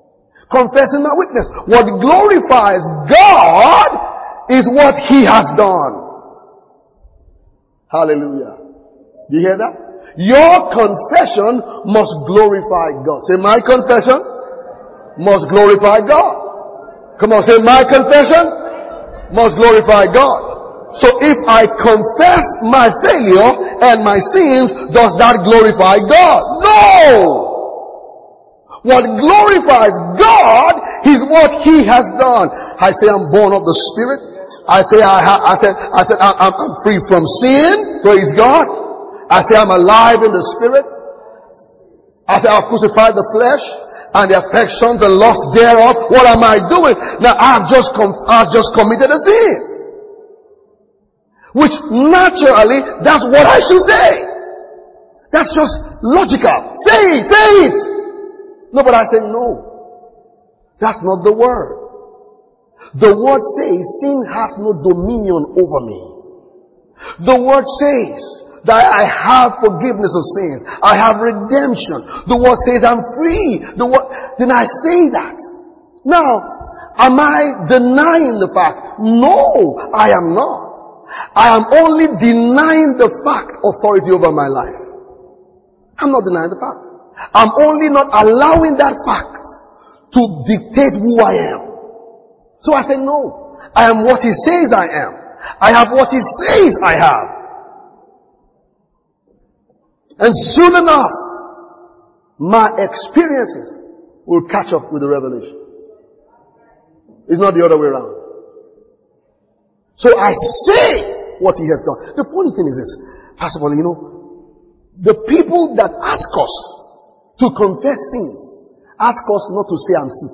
confessing my weakness. What glorifies God is what He has done. Hallelujah. Do you hear that? Your confession must glorify God. Say, my confession must glorify God. Come on, say, my confession must glorify God. So if I confess my failure and my sins, does that glorify God? No! What glorifies God is what He has done. I say I'm born of the Spirit. I say I'm free from sin. Praise God. I say I'm alive in the Spirit. I say I've crucified the flesh and the affections and lust thereof. What am I doing? Now I've just committed a sin. Which naturally, that's what I should say. That's just logical. Say it. No, but I say no. That's not the word. The word says sin has no dominion over me. The word says that I have forgiveness of sins. I have redemption. The word says I'm free. Then I say that. Now, am I denying the fact? No, I am not. I am only denying the fact authority over my life. I'm not denying the fact. I'm only not allowing that fact to dictate who I am. So I say no. I am what He says I am. I have what He says I have. And soon enough, my experiences will catch up with the revelation. It's not the other way around. So I say what He has done. The funny thing is this, Pastor Paul, the people that ask us to confess sins ask us not to say I'm sick.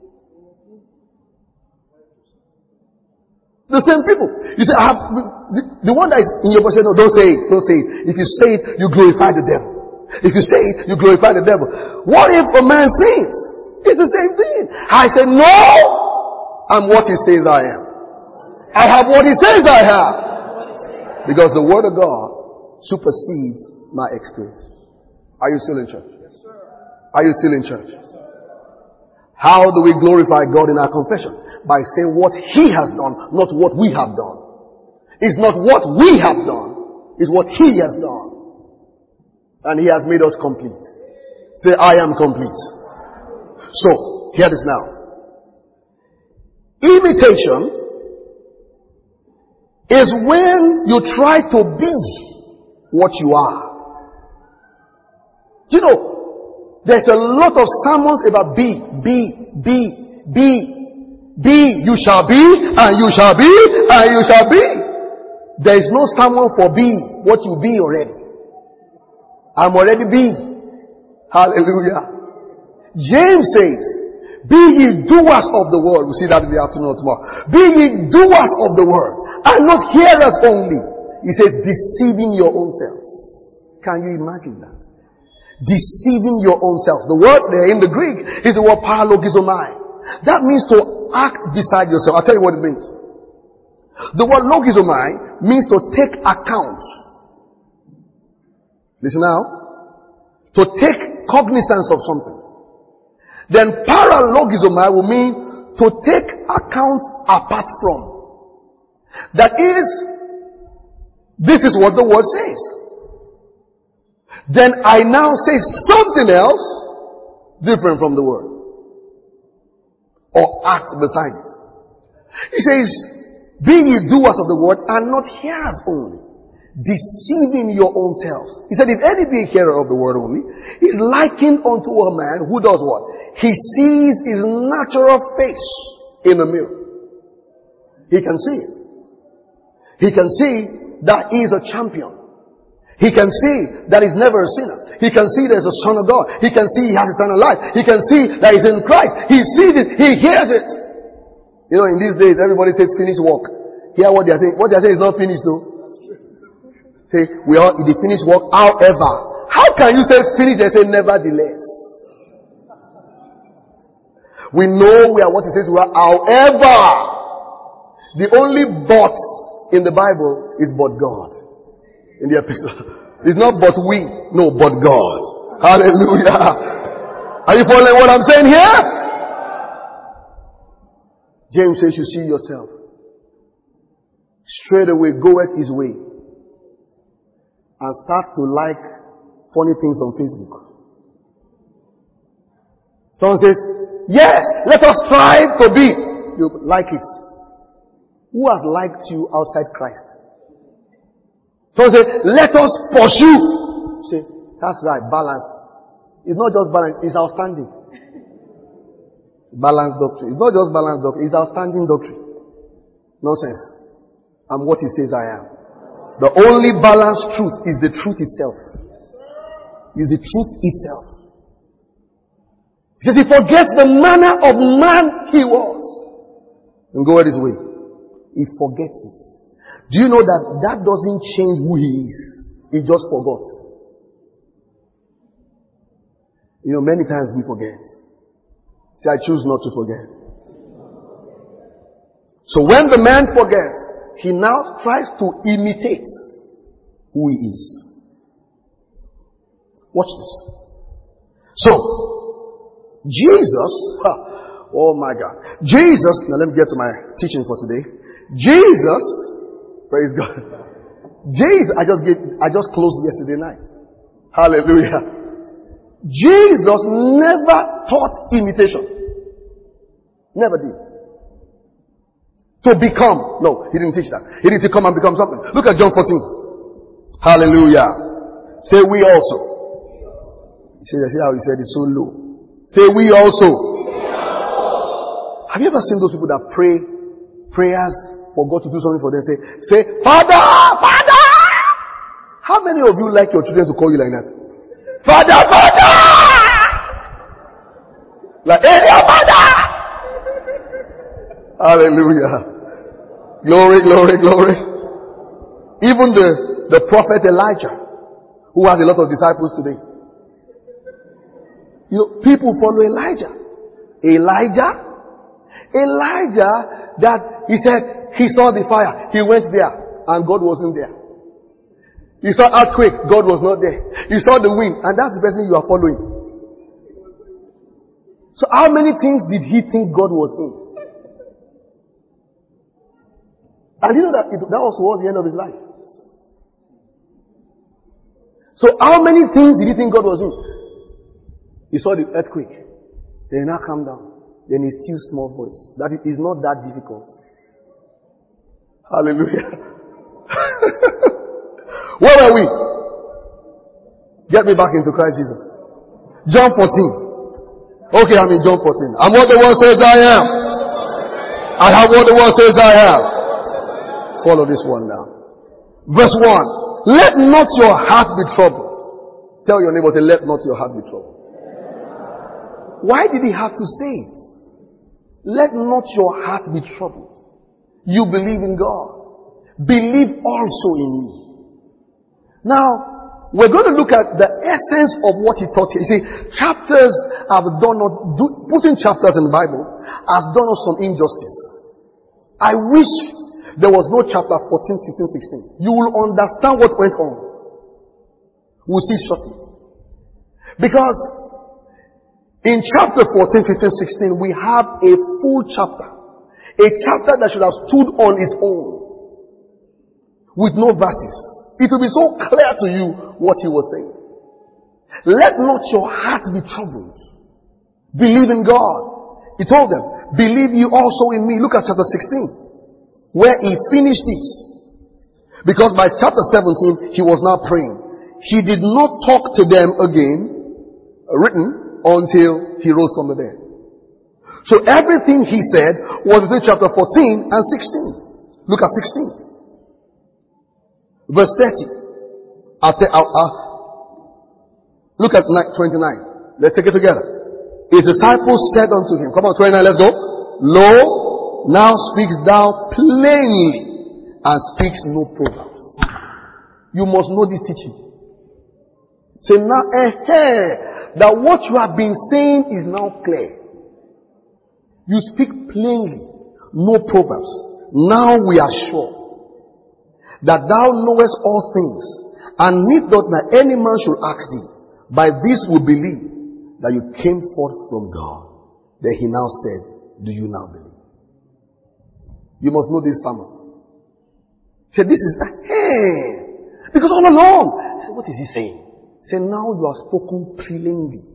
The same people. You say, the one that is in your voice, no, don't say it. If you say it, you glorify the devil. If you say it, you glorify the devil. What if a man sins? It's the same thing. I say, no, I'm what He says I am. I have what He says I have. Because the Word of God supersedes my experience. Are you still in church? Yes, sir. Are you still in church? Yes, sir. How do we glorify God in our confession? By saying what He has done, not what we have done. It's not what we have done. It's what He has done. And He has made us complete. Say, I am complete. So, hear this now. Imitation is when you try to be what you are. You know, there's a lot of sermons about be. You shall be, and you shall be, and you shall be. There is no sermon for be what you be already. I'm already be. Hallelujah. James says, be ye doers of the word. We'll see that in the afternoon tomorrow. Be ye doers of the word, and not hearers only. He says, deceiving your own selves. Can you imagine that? Deceiving your own self. The word there in the Greek is the word paralogizomai. That means to act beside yourself. I'll tell you what it means. The word logizomai means to take account. Listen now. To take cognizance of something. Then paralogizomai will mean to take account apart from. That is, this is what the word says. Then I now say something else different from the word. Or act beside it. He says, be ye doers of the word and not hearers only, deceiving your own selves. He said, if any be a hearer of the word only, he's likened unto a man who does what? He sees his natural face in a mirror. He can see it. He can see that he is a champion. He can see that he's never a sinner. He can see there's a son of God. He can see he has eternal life. He can see that he's in Christ. He sees it. He hears it. You know, in these days, everybody says finish work. Hear what they are saying. What they are saying is not finished though. Say, we are in the finished work. However, how can you say finish? They say nevertheless. We know we are what it says we are. However, the only but in the Bible is but God. In the epistle. It's not but we. No, but God. Hallelujah. Are you following what I'm saying here? James says, you see yourself. Straight away goeth his way. And start to like funny things on Facebook. Someone says, yes, let us strive to be. You like it. Who has liked you outside Christ? Someone says, let us pursue. Say, that's right, balanced. It's not just balanced, it's outstanding. Balanced doctrine. It's not just balanced doctrine, it's outstanding doctrine. Nonsense. I'm what he says I am. The only balanced truth is the truth itself. Is the truth itself. He says he forgets the manner of man he was. And go his way. He forgets it. Do you know that that doesn't change who he is? He just forgot. You know, many times we forget. See, I choose not to forget. So when the man forgets, he now tries to imitate who he is. Watch this. So, Jesus, oh my God. Jesus, now let me get to my teaching for today. Jesus, praise God. Jesus, I just closed yesterday night. Hallelujah. Jesus never taught imitation. Never did. To become. No, he didn't teach that. He didn't come and become something. Look at John 14. Hallelujah. Say we also. See how he said it's so low. Say we also. Have you ever seen those people that pray prayers for God to do something for them? Say, Father, Father! How many of you like your children to call you like that? Father, Father! Like, hey, your father! Hallelujah. Glory, glory, glory. Even the prophet Elijah, who has a lot of disciples today. You know, people follow Elijah. Elijah, that he said he saw the fire. He went there and God wasn't there. He saw earthquake. God was not there. He saw the wind, and that's the person you are following. So how many things did he think God was in? And you know that that was towards the end of his life. So how many things did he think God was in? He saw the earthquake. Then he now calmed down. Then he still small voice. That it is not that difficult. Hallelujah. Where were we? Get me back into Christ Jesus. John 14. Okay, I'm in John 14. I'm what the word says I am. I have what the word says I am. Follow this one now. Verse 1. Let not your heart be troubled. Tell your neighbor, say, let not your heart be troubled. Why did he have to say it? Let not your heart be troubled. You believe in God. Believe also in me. Now, we're going to look at the essence of what he taught here. You see, chapters have done not, putting chapters in the Bible has done us some injustice. I wish there was no chapter 14, 15, 16. You will understand what went on. We'll see shortly. Because in chapter 14, 15, 16, we have a full chapter. A chapter that should have stood on its own. With no verses. It will be so clear to you what he was saying. Let not your heart be troubled. Believe in God. He told them, believe you also in me. Look at chapter 16. Where he finished it. Because by chapter 17, he was now praying. He did not talk to them again, written, until he rose from the dead. So everything he said was within chapter 14 and 16. Look at 16. Verse 30. Look at 29. Let's take it together. His disciples said unto him, come on, 29, let's go. Lo, now speaks thou plainly and speaks no proverbs. You must know this teaching. Say now, that what you have been saying is now clear. You speak plainly, no proverbs. Now we are sure that thou knowest all things, and need not that any man should ask thee. By this we believe that you came forth from God. Then he now said, do you now believe? You must know this sermon. He said, this is, hey, because all along, I said, what is he saying? He said, now you have spoken plainly.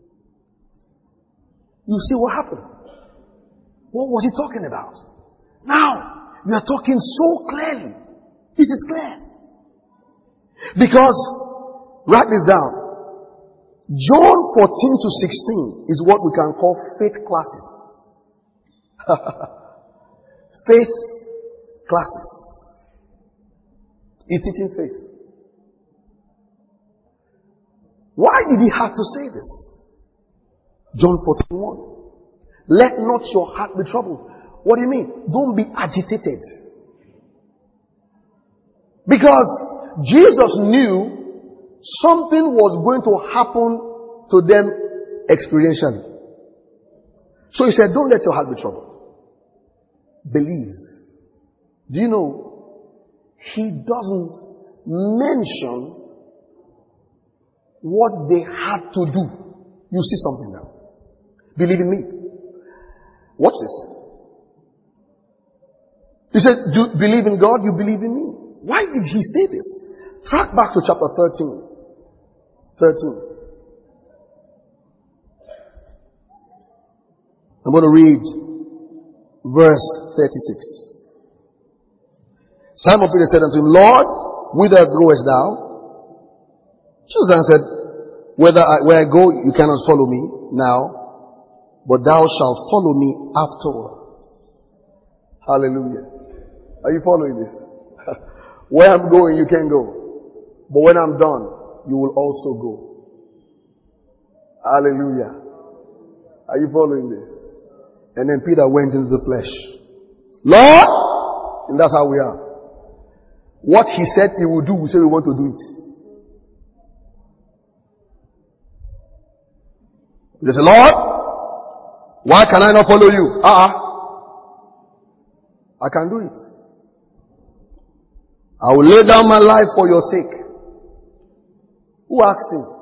You see what happened? What was he talking about? Now, you are talking so clearly. This is clear. Because, write this down. John 14 to 16 is what we can call faith classes. Faith classes. He's teaching faith. Why did he have to say this? John 14:1. Let not your heart be troubled. What do you mean? Don't be agitated. Because Jesus knew something was going to happen to them experientially. So he said, don't let your heart be troubled. Believe. Do you know, he doesn't mention what they had to do. You see something now. Believe in me. Watch this. He said, do believe in God, you believe in me. Why did he say this? Track back to chapter 13. I'm going to read verse 36. Simon Peter said unto him, Lord, whither goest thou? Jesus answered, where I go, you cannot follow me now, but thou shalt follow me afterward. Hallelujah. Are you following this? Where I'm going, you can go. But when I'm done, you will also go. Hallelujah. Are you following this? And then Peter went into the flesh. Lord! And that's how we are. What he said he would do, we say we want to do it. They say, Lord, why can I not follow you? I can do it. I will lay down my life for your sake. Who asked him?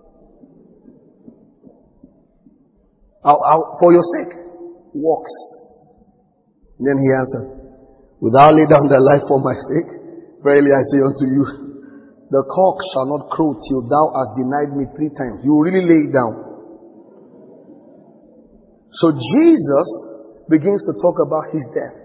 For your sake. Walks. And then he answered, without lay down thy life for my sake, verily I say unto you, the cock shall not crow till thou hast denied me 3 times. You will really lay it down. So Jesus begins to talk about his death.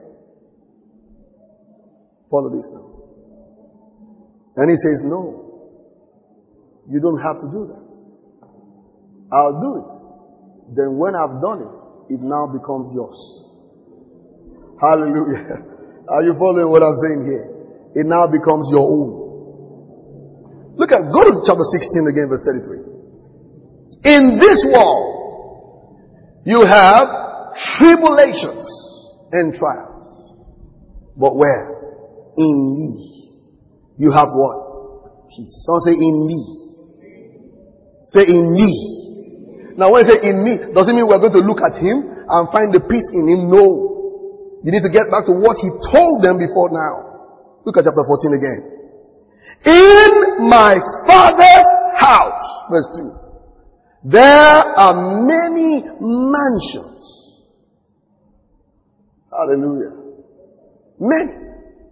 Follow this now. And he says, no. You don't have to do that. I'll do it. Then when I've done it, it now becomes yours. Hallelujah. Are you following what I'm saying here? It now becomes your own. Go to chapter 16 again, verse 33. In this world, you have tribulations and trials. But where? In me. You have what? Peace. Someone say, in me. Say, in me. Now when I say in me, doesn't mean we're going to look at him and find the peace in him. No. You need to get back to what he told them before now. Look at chapter 14 again. In my Father's house, verse 2, there are many mansions. Hallelujah. Many.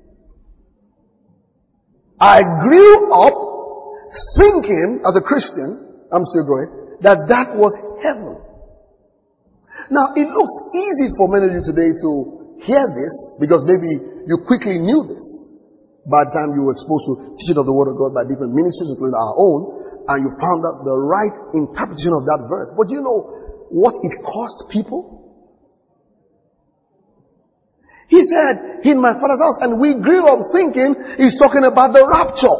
I grew up thinking, as a Christian, I'm still growing, that was heaven. Now, it looks easy for many of you today to hear this because maybe you quickly knew this by the time you were exposed to teaching of the Word of God by different ministries, including our own, and you found out the right interpretation of that verse. But do you know what it cost people? He said, in my Father's house, and we grew up thinking he's talking about the rapture.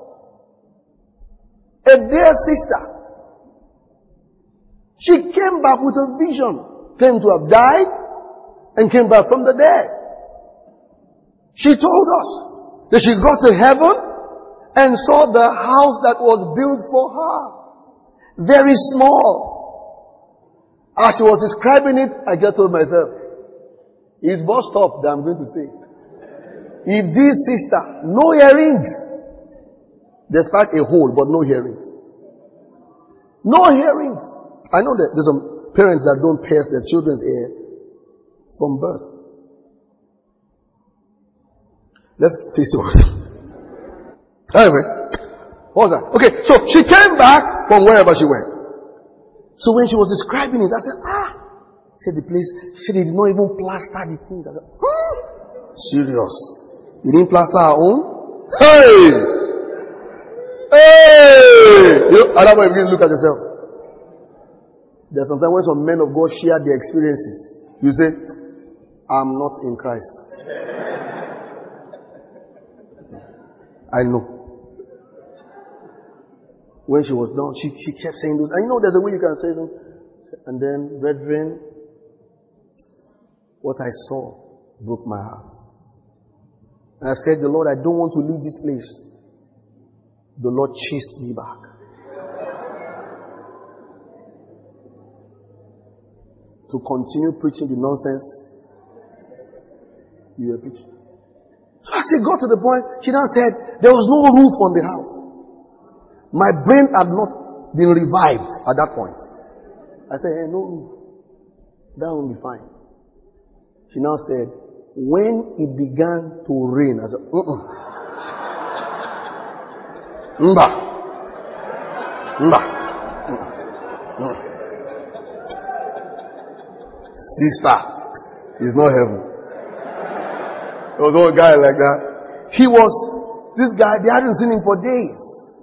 A dear sister, she came back with a vision, claimed to have died, and came back from the dead. She told us that she got to heaven and saw the house that was built for her. Very small. As she was describing it, I just told myself, it's bus stop that I'm going to stay. If this sister, no earrings, despite a hole, but no earrings. No earrings. I know that there's some parents that don't pierce their children's ear from birth. Let's face it. Anyway, what was that? Okay, so she came back from wherever she went. So when she was describing it, I said, said the place, she did not even plaster the things. I said, serious. You didn't plaster her own? Hey! You know, I don't know if you look at yourself. There's sometimes when some men of God share their experiences, you say, I'm not in Christ. I know. When she was done, she kept saying those. And you know, there's a way you can say them. And then, brethren, what I saw broke my heart. And I said, the Lord, I don't want to leave this place. The Lord chased me back. To continue preaching the nonsense you were preaching. So as it got to the point, she now said, there was no roof on the house. My brain had not been revived at that point. I said, hey, no roof. That will be fine. She now said, when it began to rain, I said, Mba. Sister, it's not heaven. There was no guy like that. This guy, they hadn't seen him for days.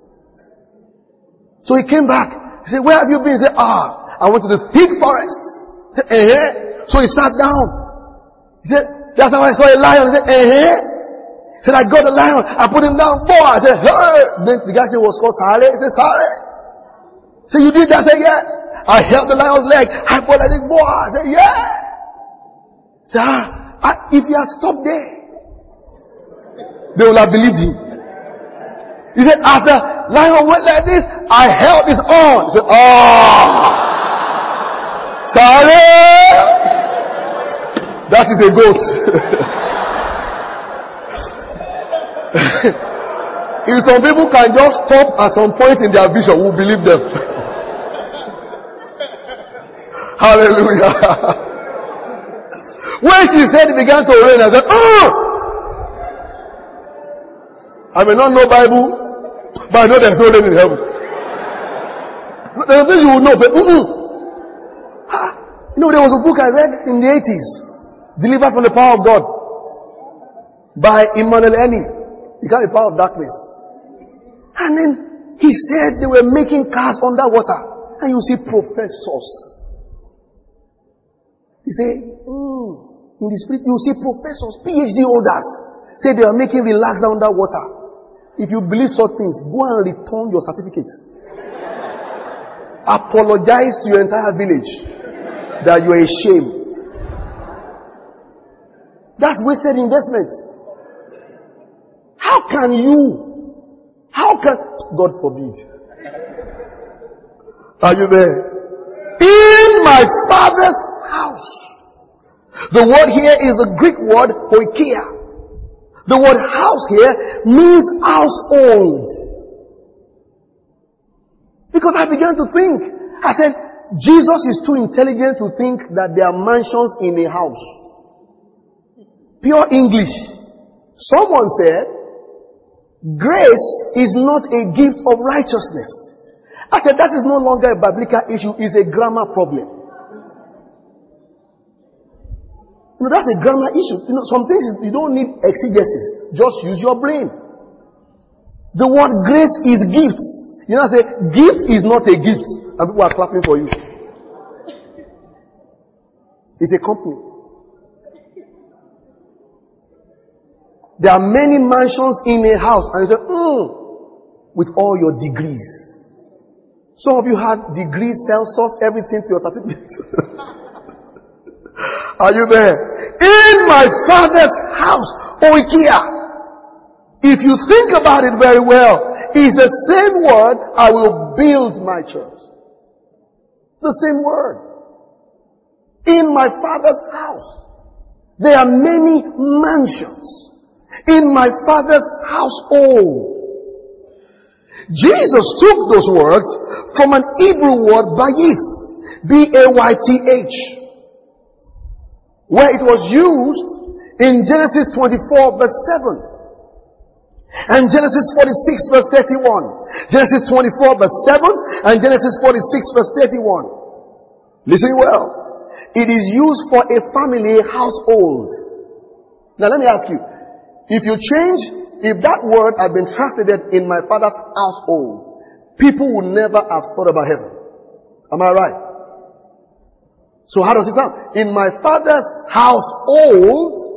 So he came back. He said, where have you been? He said, I went to the thick forest. He said, So he sat down. He said, that's how I saw a lion. He said, He said, I got a lion. I put him down. Boy, I said, hey. Then the guy said, it was called Sare. He said, Sare. So you did that? I said, yes. I held the lion's leg. I put like this. Boy, I said, yeah. He said, if he had stopped there, they would have believed him. He said, as the lion went like this, I held his arm. He said, Sare. That is a goat. If some people can just stop at some point in their vision, we'll believe them. Hallelujah. When she said it began to rain, I said, I may not know Bible, but I know there's no rain in heaven. There's things you will know, but you know, there was a book I read in the 80s. Delivered from the Power of God by Emmanuel Eni. He got the power of darkness. And then he said they were making cars underwater. And you see professors. He said, in the spirit, you see professors, PhD holders, say they are making relaxer underwater. If you believe such things, go and return your certificate. Apologize to your entire village that you are ashamed. That's wasted investment. How can God forbid? Are you there? In my Father's house. The word here is a Greek word, oikia. The word house here means household. Because I began to think, I said, Jesus is too intelligent to think that there are mansions in a house. Pure English. Someone said, grace is not a gift of righteousness. I said, that is no longer a biblical issue, it's a grammar problem. You know, that's a grammar issue. You know, some things you don't need exegesis. Just use your brain. The word grace is gift. You know, I say, gift is not a gift. And people are clapping for you. It's a company. There are many mansions in a house. And you say, with all your degrees. Some of you had degrees, Celsius, everything to your certificate. Are you there? In my Father's house, oikia. If you think about it very well, it's the same word, I will build my church. The same word. In my Father's house. There are many mansions. In my Father's household. Jesus took those words from an Hebrew word, bayith. B-A-Y-T-H. Where it was used in Genesis 24 verse 7. And Genesis 46 verse 31. Genesis 24 verse 7 and Genesis 46 verse 31. Listen well. It is used for a family, a household. Now let me ask you, if that word had been translated in my father's household, people would never have thought about heaven. Am I right? So how does it sound? In my father's household,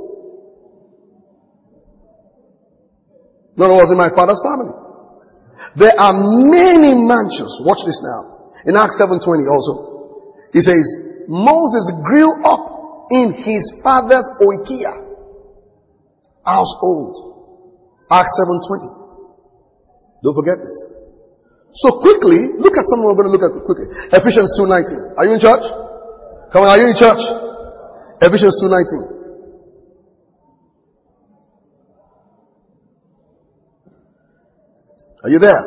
in other words, in my father's family, there are many mansions. Watch this now. In Acts 7:20 also, he says, Moses grew up in his father's oikia household. Acts 7:20. Don't forget this. So quickly, look at something we're going to look at quickly. Ephesians 2:19. Are you in church? Come on, are you in church? Ephesians 2:19. Are you there?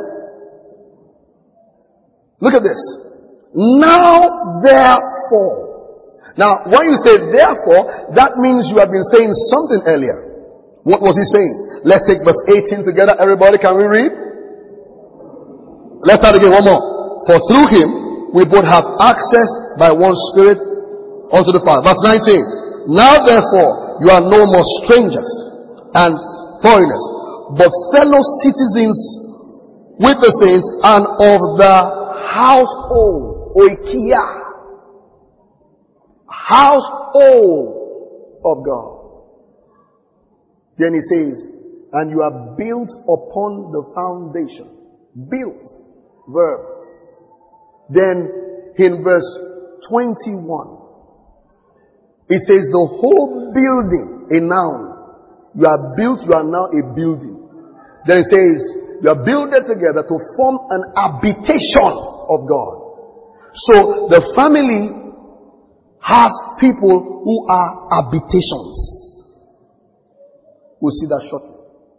Look at this. Now therefore. Now, when you say therefore, that means you have been saying something earlier. What was he saying? Let's take verse 18 together. Everybody, can we read? Let's start again. One more. For through him, we both have access by one Spirit unto the Father. Verse 19. Now therefore, you are no more strangers and foreigners, but fellow citizens with the saints and of the household, oikia, household of God. Then he says, and you are built upon the foundation. Built. Verb. Then in verse 21, it says the whole building, a noun. You are built, you are now a building. Then it says, you are builded together to form an habitation of God. So the family has people who are habitations. We'll see that shortly.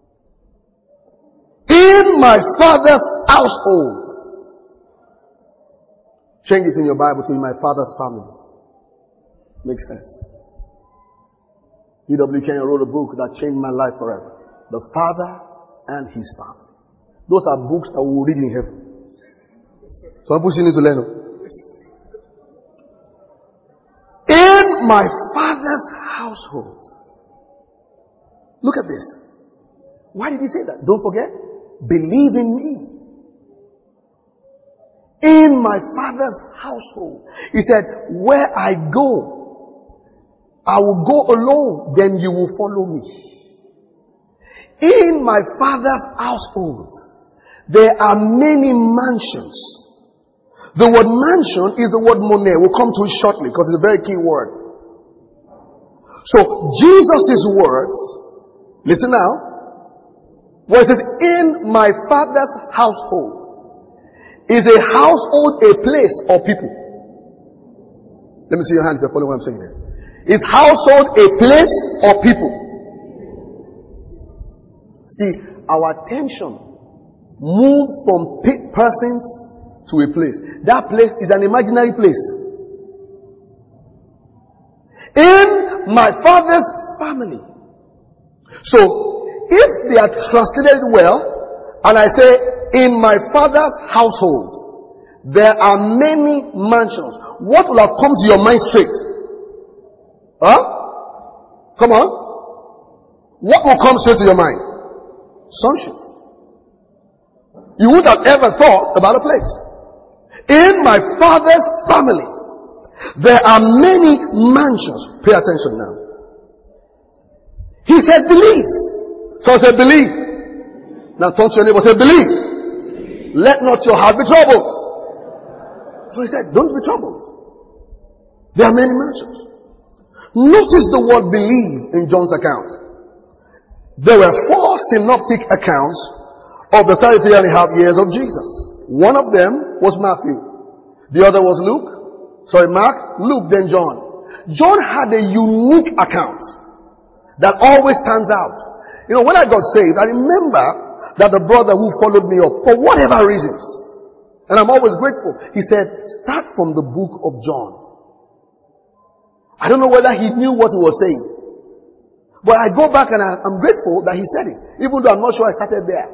In my father's household. Change it in your Bible to in my father's family. Makes sense. E.W. Kenyon wrote a book that changed my life forever. The Father and His Family. Those are books that we will read in heaven. Some people need to learn them. In my father's household. Look at this. Why did he say that? Don't forget. Believe in me. In my father's household. He said, where I go, I will go alone, then you will follow me. In my father's household, there are many mansions. The word mansion is the word money. We'll come to it shortly because it's a very key word. So, Jesus' words, listen now, where it says, in my father's household, is a household a place or people? Let me see your hand if you're following what I'm saying here. Is household a place or people? See, our attention moves from persons to a place. That place is an imaginary place. In my father's family. So, if they are translated well, and I say, in my father's household, there are many mansions. What will have come to your mind straight? Huh? Come on. What will come straight to your mind? Sonship. You would have ever thought about a place. In my father's family, there are many mansions. Pay attention now. He said, believe. So I said, believe. Now turn to your neighbor and say, believe. Let not your heart be troubled. So he said, don't be troubled. There are many mansions. Notice the word believe in John's account. There were 4 synoptic accounts of the 33 and a half years of Jesus. One of them was Matthew. The other was Mark, Luke, then John. John had a unique account that always stands out. You know, when I got saved, I remember that the brother who followed me up, for whatever reasons, and I'm always grateful, he said, start from the book of John. I don't know whether he knew what he was saying, But I go back and I'm grateful that he said it, even though I'm not sure I started there.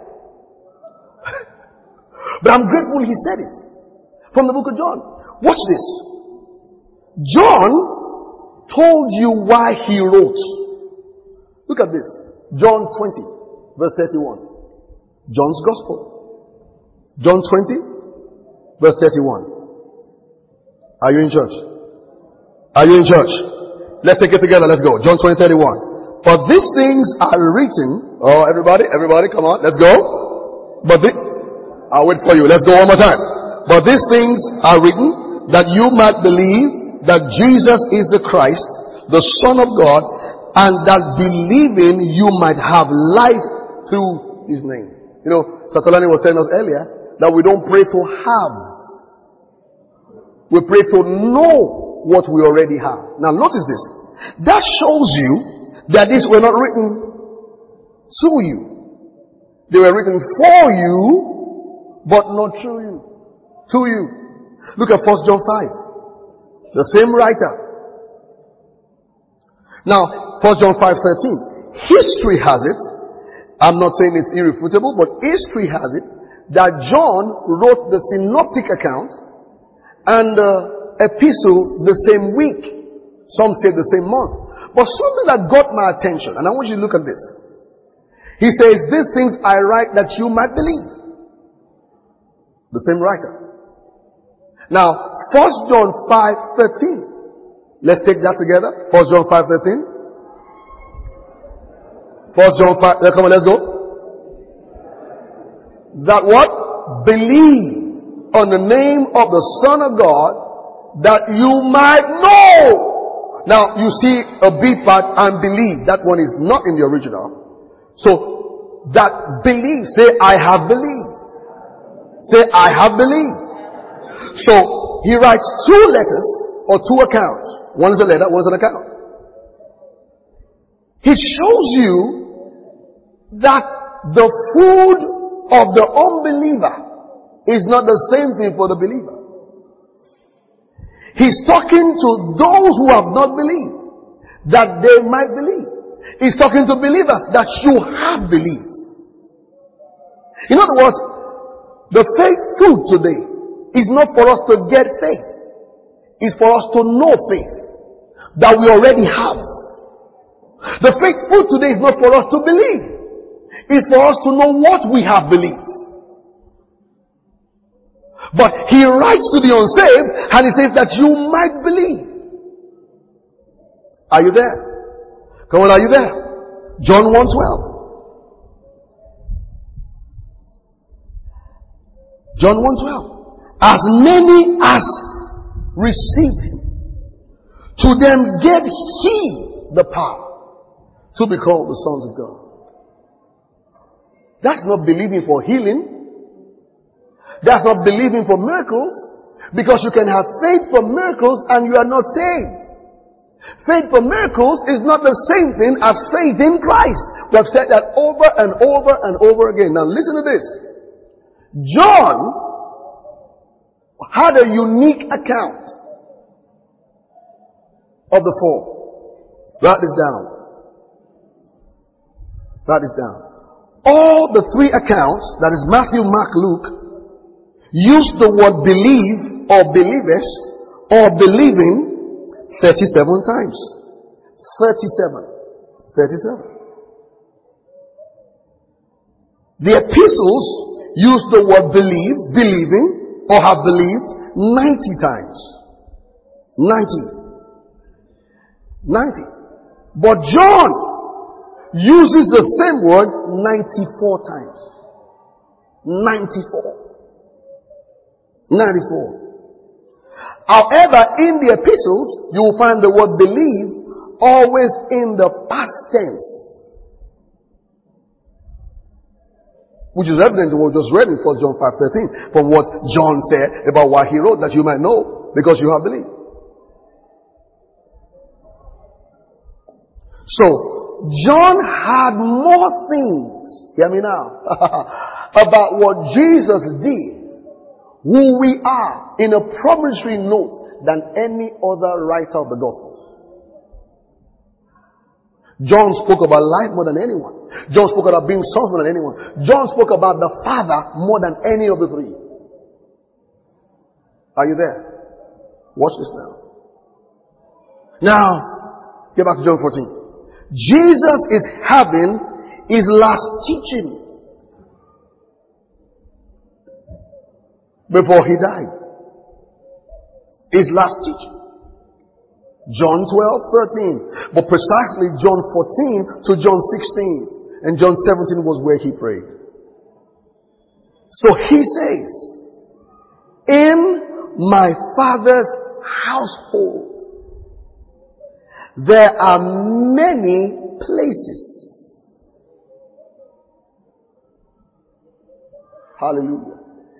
But I'm grateful he said it. From the book of John. Watch this. John told you why he wrote. Look at this. John 20, verse 31. John's Gospel. John 20, verse 31. Are you in church? Are you in church? Let's take it together. Let's go. John 20, 31. For these things are written. Oh, everybody, come on. Let's go. I'll wait for you. Let's go one more time. But these things are written that you might believe that Jesus is the Christ, the Son of God, and that believing you might have life through his name. You know, Satolani was telling us earlier that we don't pray to have. We pray to know what we already have. Now notice this. That shows you that these were not written to you. They were written for you, but not through you. To you. Look at 1 John 5. The same writer. Now, 1 John 5:13. History has it. I'm not saying it's irrefutable, but history has it that John wrote the synoptic account and the epistle the same week. Some say the same month. But something that got my attention, and I want you to look at this. He says, these things I write that you might believe. The same writer. Now, 1 John 5:13. Let's take that together. 1 John 5:13. 1 John 5, come on, let's go. That what? Believe on the name of the Son of God, that you might know. Now, you see a B part and believe. That one is not in the original. So, that believe. Say, I have believed. Say, I have believed. So, he writes two letters or two accounts. One is a letter, one is an account. He shows you that the food of the unbeliever is not the same thing for the believer. He's talking to those who have not believed, that they might believe. He's talking to believers that you have believed. In other words, the faith food today is not for us to get faith. It's for us to know faith that we already have. The faith food today is not for us to believe. It's for us to know what we have believed. But he writes to the unsaved and he says that you might believe. Are you there? Come on, are you there? John 1:12. John 1:12. As many as received him, to them gave he the power to be called the sons of God. That's not believing for healing. That's not believing for miracles. Because you can have faith for miracles and you are not saved. Faith for miracles is not the same thing as faith in Christ. We have said that over and over and over again. Now listen to this. John had a unique account of the four. Write this down. Write this down. All the three accounts, that is Matthew, Mark, Luke, use the word believe or believest or believing 37 times. 37. The epistles use the word believe, believing, or have believed 90 times. 90. But John uses the same word 94 times. 94. However, in the epistles, you will find the word believe always in the past tense. Which is evident in what we just read in 1 John 5:13 from what John said about why he wrote, that you might know because you have believed. So, John had more things, hear me now, about what Jesus did, who we are, in a promissory note than any other writer of the gospel. John spoke about life more than anyone. John spoke about being sons more than anyone. John spoke about the Father more than any of the three. Are you there? Watch this now. Now, get back to John 14. Jesus is having his last teaching before he died. His last teaching. John 12:13. But precisely John 14 to John 16. And John 17 was where he prayed. So he says, in my Father's household, there are many places. Hallelujah.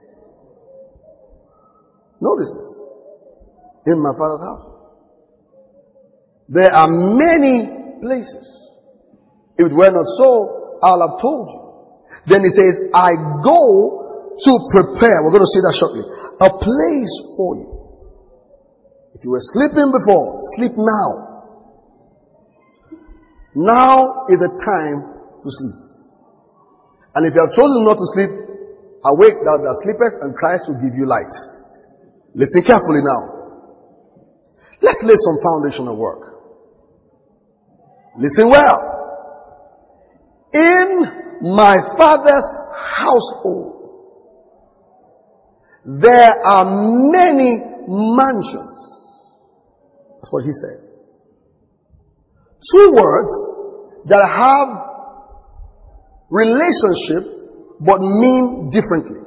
Notice this. In my Father's house. There are many places. If it were not so, I'll have told you. Then he says, I go to prepare. We're going to see that shortly. A place for you. If you were sleeping before, sleep now. Now is the time to sleep. And if you have chosen not to sleep, awake thou that sleepest, and Christ will give you light. Listen carefully now. Let's lay some foundational work. Listen well. In my Father's household, there are many mansions. That's what he said. Two words that have relationship but mean differently.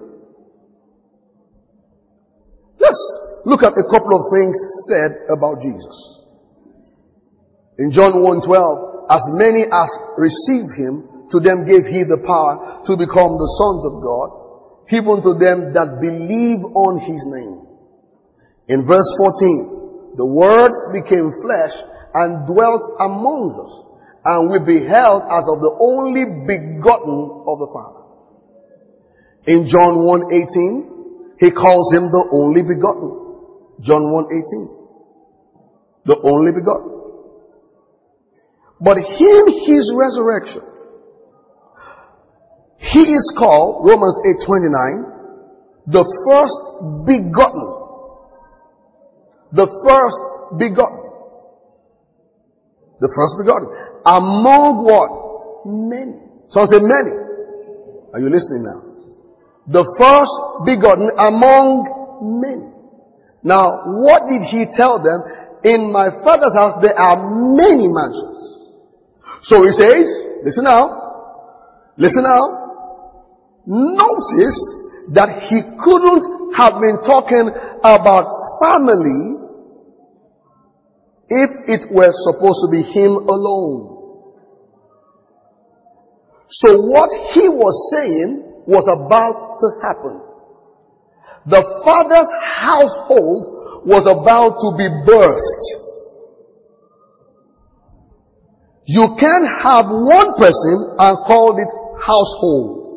Let's look at a couple of things said about Jesus. In John 1:12, as many as received him, to them gave he the power to become the sons of God, even to them that believe on his name. In verse 14, the Word became flesh and dwelt among us, and we beheld as of the only begotten of the Father. In John 1:18, he calls him the only begotten. John 1:18. The only begotten. But in his resurrection, he is called, Romans 8:29, the first begotten. The first begotten. The first begotten. Among what? Many. So I say many. Are you listening now? The first begotten among many. Now, what did he tell them? In my Father's house there are many mansions. So he says, listen now. Listen now. Notice that he couldn't have been talking about family if it were supposed to be him alone. So what he was saying was about to happen. The Father's household was about to be burst. You can't have one person and call it household.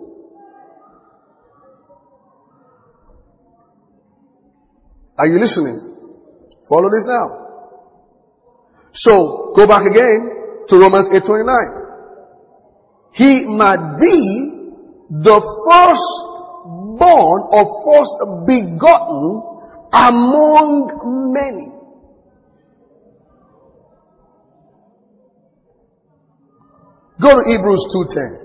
Are you listening? Follow this now. So, go back again to Romans 8:29. He might be the firstborn or first begotten among many. Go to Hebrews 2:10.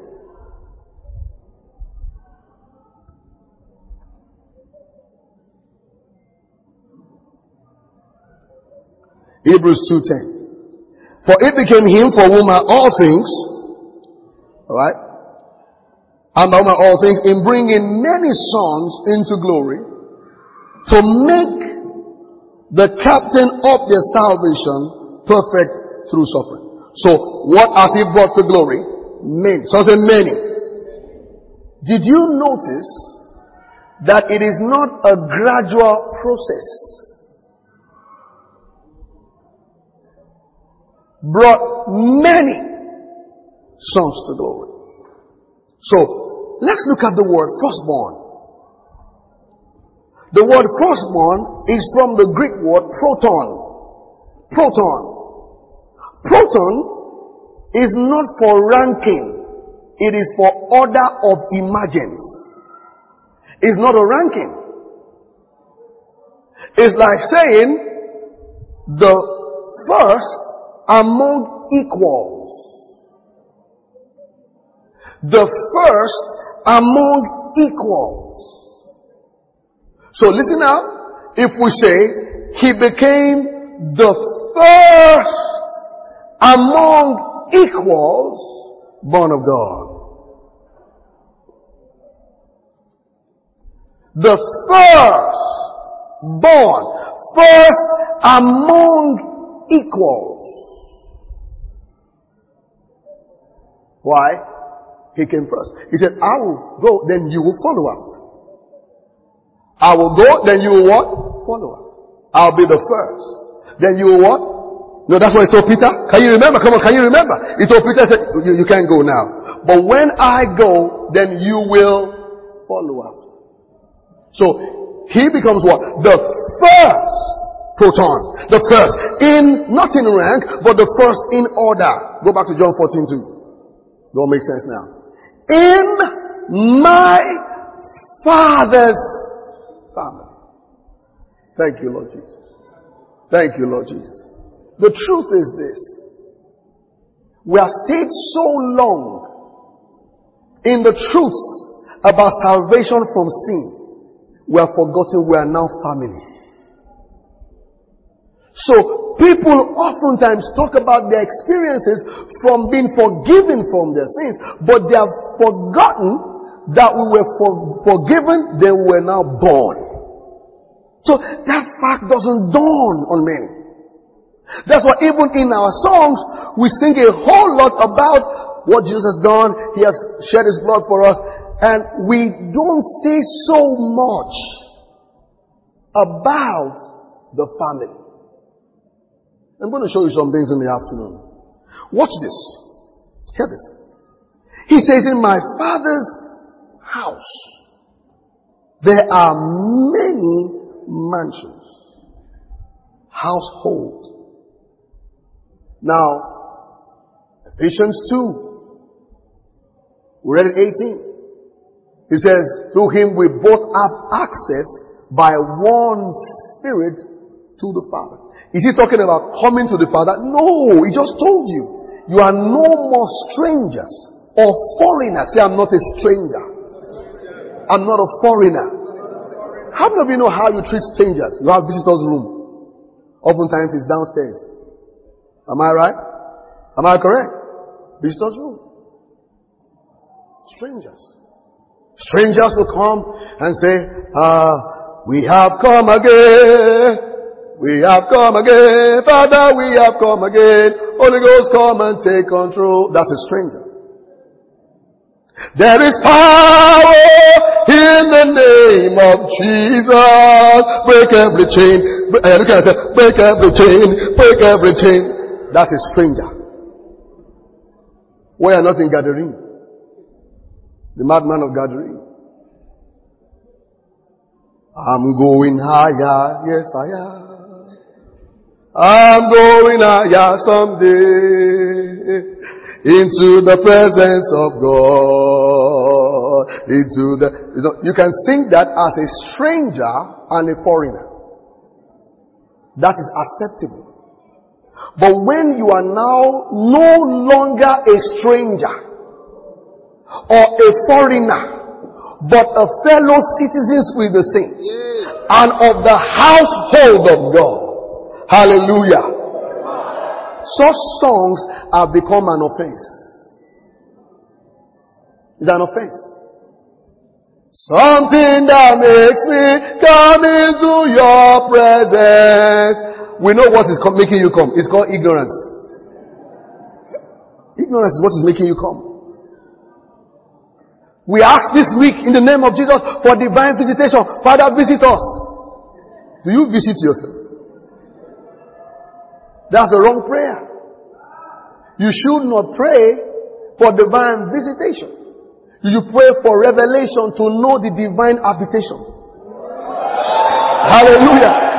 Hebrews 2:10. For it became him for whom are all things, alright, and by whom are all things, in bringing many sons into glory, to make the captain of their salvation perfect through suffering. So, what has he brought to glory? Many. So I say many. Did you notice that it is not a gradual process? Brought many sons to glory. So, let's look at the word firstborn. The word firstborn is from the Greek word proton. Proton. Proton is not for ranking. It is for order of emergence. It's not a ranking. It's like saying the first among equals. The first among equals. So listen now. If we say he became the first among equals, born of God. The first born, first among equals. Why? He came first. He said, I will go, then you will follow up. I will go, then you will what? Follow up. I'll be the first. Then you will what? No, that's what he told Peter. Can you remember? Come on, can you remember? He told Peter, said, you can't go now. But when I go, then you will follow up. So, he becomes what? The first proton. The first. Not in rank, but the first in order. Go back to John 14:2. Don't make sense now. In my Father's family. Thank you, Lord Jesus. Thank you, Lord Jesus. The truth is this. We have stayed so long in the truths about salvation from sin. We have forgotten we are now family. So, people oftentimes talk about their experiences from being forgiven from their sins, but they have forgotten that we were forgiven, then we were now born. So, that fact doesn't dawn on many. That's why even in our songs, we sing a whole lot about what Jesus has done. He has shed His blood for us. And we don't say so much about the family. I'm going to show you some things in the afternoon. Watch this. Hear this. He says, in my Father's house, there are many mansions. Household. Now, Ephesians 2. We read it 18. He says, through him we both have access by one Spirit to the Father. Is he talking about coming to the Father? No, he just told you. You are no more strangers or foreigners. Say, I'm not a stranger. I'm not a foreigner. How many of you know how you treat strangers? You have visitors' room. Oftentimes it's downstairs. Am I right? Am I correct? Visitors' room. Strangers. Strangers will come and say, we have come again. We have come again. Father, we have come again. Holy Ghost, come and take control. That's a stranger. There is power in the name of Jesus. Break every chain. Look at it. Break every chain. Break every chain. That's a stranger. We are not in Gathering. The madman of Gathering. I'm going higher. Yes, I am. I'm going higher someday. Into the presence of God. You can sing that as a stranger and a foreigner. That is acceptable. But when you are now no longer a stranger or a foreigner, but a fellow citizens with the saints and of the household of God. Hallelujah. Such songs have become an offense. It's an offense. Something that makes me come into your presence. We know what is making you come. It's called ignorance. Ignorance is what is making you come. We ask this week in the name of Jesus for divine visitation. Father, visit us. Do you visit yourself? That's a wrong prayer. You should not pray for divine visitation. You should pray for revelation to know the divine habitation.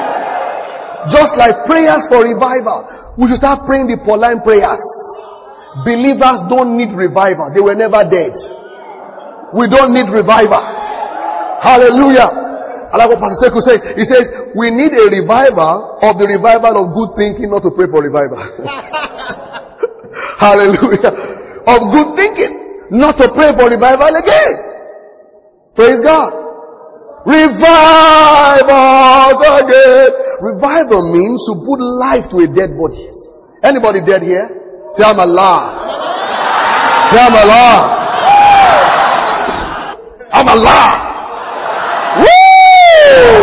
Hallelujah. Just like prayers for revival, we should start praying the Pauline prayers. Believers don't need revival. They were never dead. We don't need revival. Hallelujah. I like what Pastor Sekou says. He says, we need a revival of the revival of good thinking, not to pray for revival. Hallelujah. Of good thinking, not to pray for revival again. Praise God. Revival again. Revival means to put life to a dead body. Anybody dead here? Say, I'm alive. Say, I'm alive. I'm alive. Woo!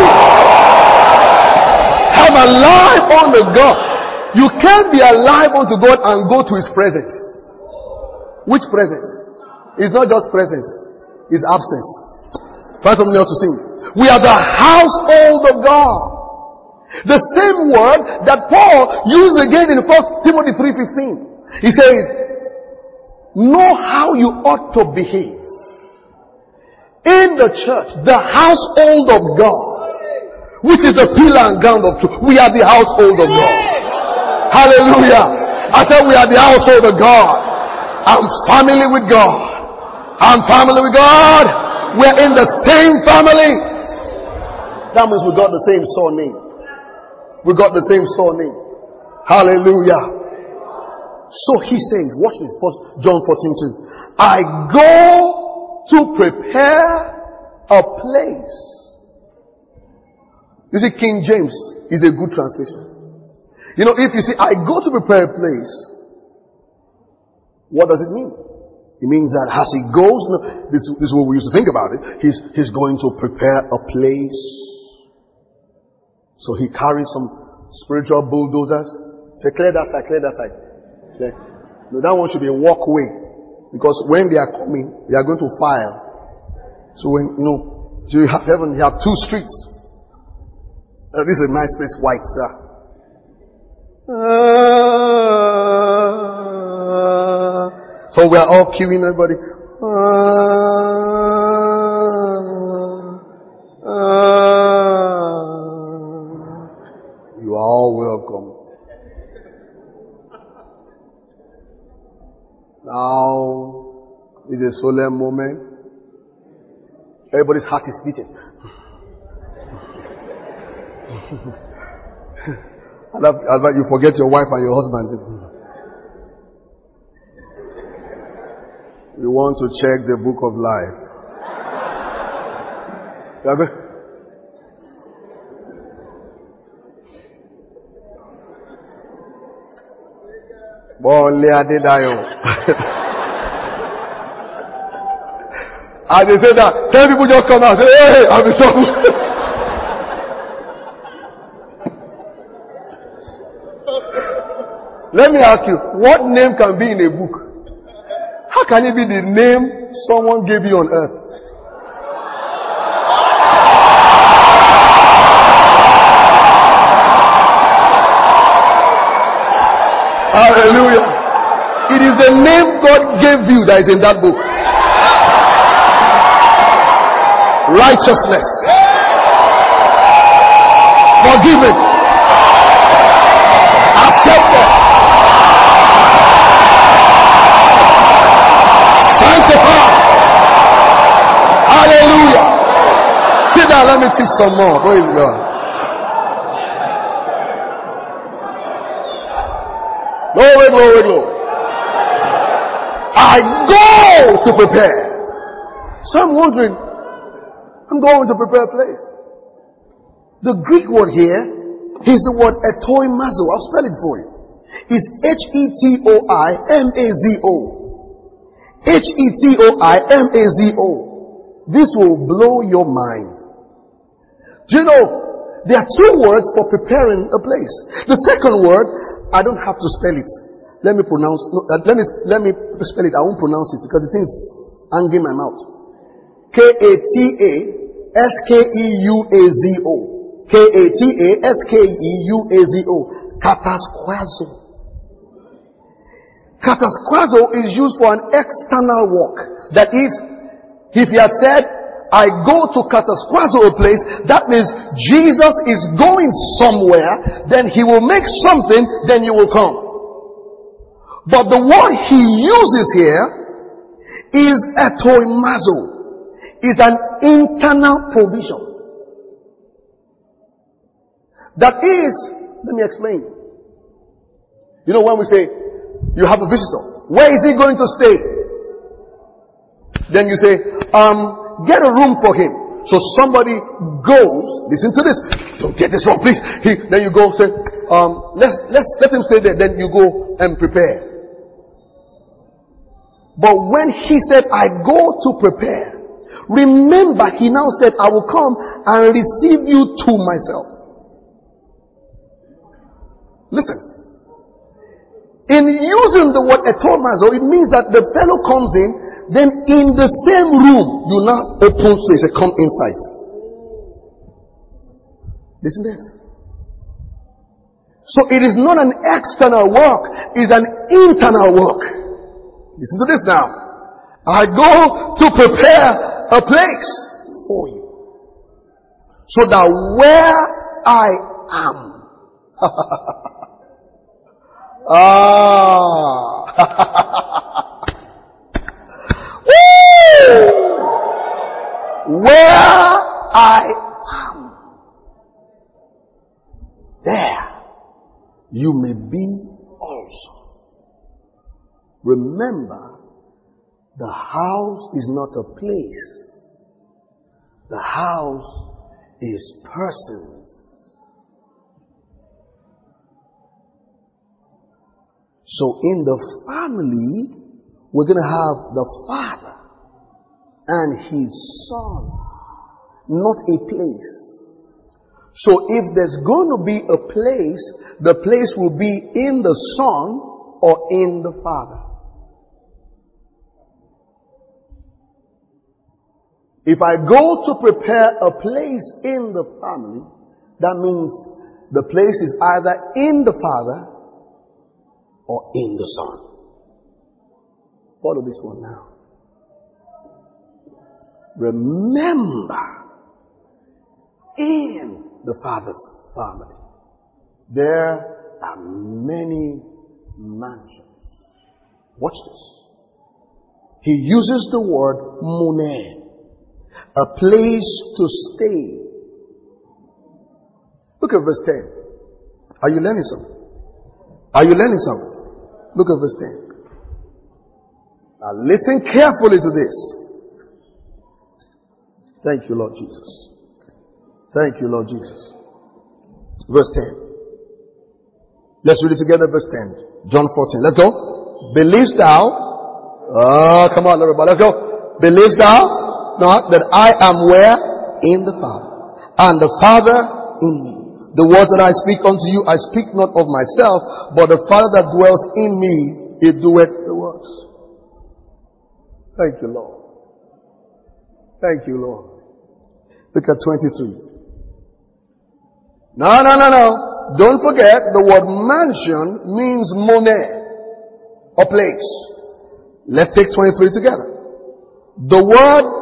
I'm alive unto God. You can't be alive unto God and go to His presence. Which presence? It's not just presence. It's absence. Find something else to sing. We are the household of God. The same word that Paul used again in 1 Timothy 3:15. He says, know how you ought to behave in the church, the household of God, which is the pillar and ground of truth. We are the household of God. Hallelujah. I said we are the household of God. I'm family with God. I'm family with God. We're in the same family. That means we got the same surname. We got the same surname. Hallelujah. So he says, watch this, John 14:2. I go to prepare a place. You see, King James is a good translation. You know, if you say, I go to prepare a place, what does it mean? It means that as he goes, no, this is what we used to think about it. He's going to prepare a place. So he carries some spiritual bulldozers. Say, clear that side, clear that side. No, that one should be a walkway. Because when they are coming, they are going to file. So when, so you have heaven, you have two streets. This is a nice place, white, sir. So we are all queuing, everybody. You are all welcome. Now, it's a solemn moment. Everybody's heart is beating. And you forget your wife and your husband. You want to check the book of life. Only Adedayo. And they say that 10 people just come out and say, hey, I'm in trouble. Let me ask you, what name can be in a book? How can it be the name someone gave you on earth? Hallelujah. It is the name God gave you that is in that book. Righteousness. Forgiven. Accepted. Sanctified. Hallelujah. Sit down, let me teach some more. Praise God. Glory, glory, glory. I go to prepare. So I'm wondering, I'm going to prepare a place. The Greek word here is the word etoimazo. I'll spell it for you. It's H-E-T-O-I-M-A-Z-O. H-E-T-O-I-M-A-Z-O. This will blow your mind. Do you know, there are two words for preparing a place. The second word, I don't have to spell it. Let me pronounce. No, let me spell it. I won't pronounce it because the thing's hanging in my mouth. K-A-T-A-S-K-E-U-A-Z-O. K-A-T-A-S-K-E-U-A-Z-O. Katasquazo. Katasquazo is used for an external work. That is, if you have said, I go to Katasquazo a place, that means Jesus is going somewhere, then he will make something, then you will come. But the word he uses here is etoimazo, is an internal provision. That is, let me explain. You know, when we say you have a visitor, where is he going to stay? Then you say, get a room for him. So somebody goes, listen to this, don't get this wrong, please. Then you go say, let him stay there. Then you go and prepare. But when he said, I go to prepare, remember he now said, I will come and receive you to myself. Listen. In using the word etomazo, it means that the fellow comes in, then in the same room, you now open space and come inside. Listen to this. So it is not an external work, it's an internal work. Listen to this now. I go to prepare a place for you, so that where I am, where I am, there you may be also. Remember, the house is not a place. The house is persons. So in the family, we're going to have the father and his son, not a place. So if there's going to be a place, the place will be in the son or in the father. If I go to prepare a place in the family, that means the place is either in the father or in the son. Follow this one now. Remember, in the father's family, there are many mansions. Watch this. He uses the word moneh, a place to stay. Look at verse 10. Are you learning something? Are you learning something? Look at verse 10. Now listen carefully to this. Thank you, Lord Jesus. Thank you, Lord Jesus. Verse 10. Let's read it together, verse 10. John 14. Let's go. Believest thou? Come on, everybody. Let's go. Believest thou not that I am where? In the Father. And the Father in me. The words that I speak unto you, I speak not of myself, but the Father that dwells in me, it doeth the works. Thank you, Lord. Thank you, Lord. Look at 23. No. Don't forget, the word mansion means money, or place. Let's take 23 together. The word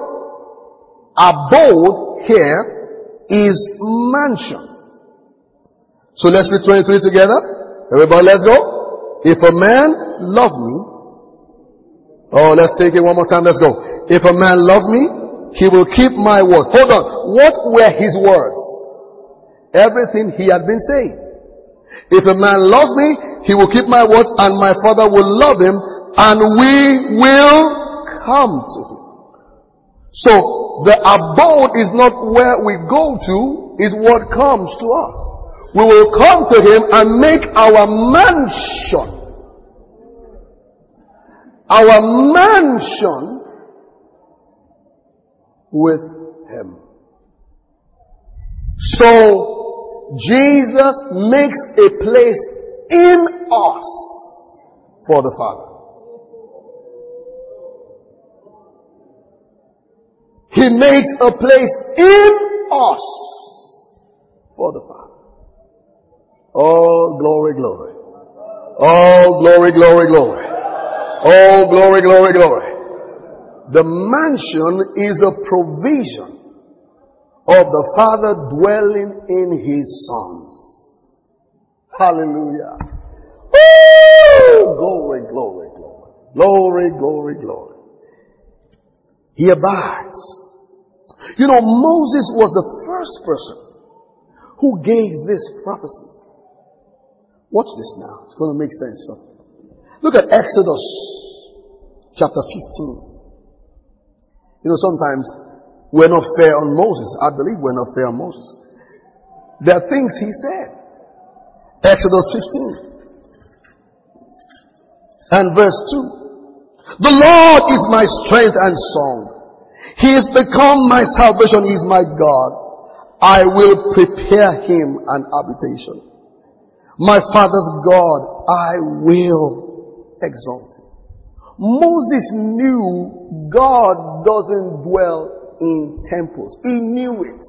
abode here is mansion. So let's read 23 together. Everybody, let's go. If a man love me, let's take it one more time. Let's go. If a man love me, he will keep my word. Hold on. What were his words? Everything he had been saying. If a man loves me, he will keep my words, and my Father will love him, and we will come to him. So, the abode is not where we go to, is what comes to us. We will come to him and make our mansion. Our mansion with him. So, Jesus makes a place in us for the Father. He makes a place in us for the Father. Oh, glory, glory. Oh, glory, glory, glory. Oh, glory, glory, glory. The mansion is a provision of the Father dwelling in His sons. Hallelujah. Woo! Glory, glory, glory. Glory, glory, glory. He abides. You know, Moses was the first person who gave this prophecy. Watch this now. It's going to make sense. Look at Exodus chapter 15. You know, sometimes we're not fair on Moses. I believe we're not fair on Moses. There are things he said. Exodus 15 and verse 2. The Lord is my strength and song. He has become my salvation. He is my God. I will prepare him an habitation. My father's God, I will exalt him. Moses knew God doesn't dwell in temples. He knew it.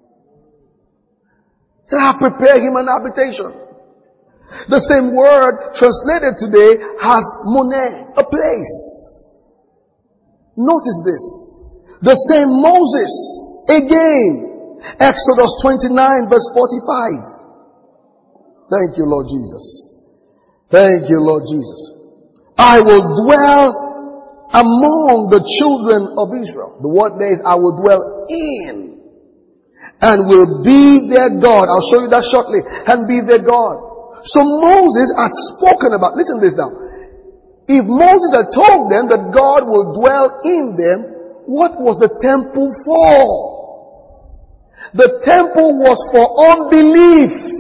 So I prepare him an habitation. The same word translated today has moneh, a place. Notice this. The same Moses, again, Exodus 29 verse 45. Thank you, Lord Jesus. Thank you, Lord Jesus. I will dwell among the children of Israel. The word there is I will dwell in and will be their God. I'll show you that shortly. And be their God. So Moses had spoken about, listen to this now. If Moses had told them that God will dwell in them, what was the temple for? The temple was for unbelief.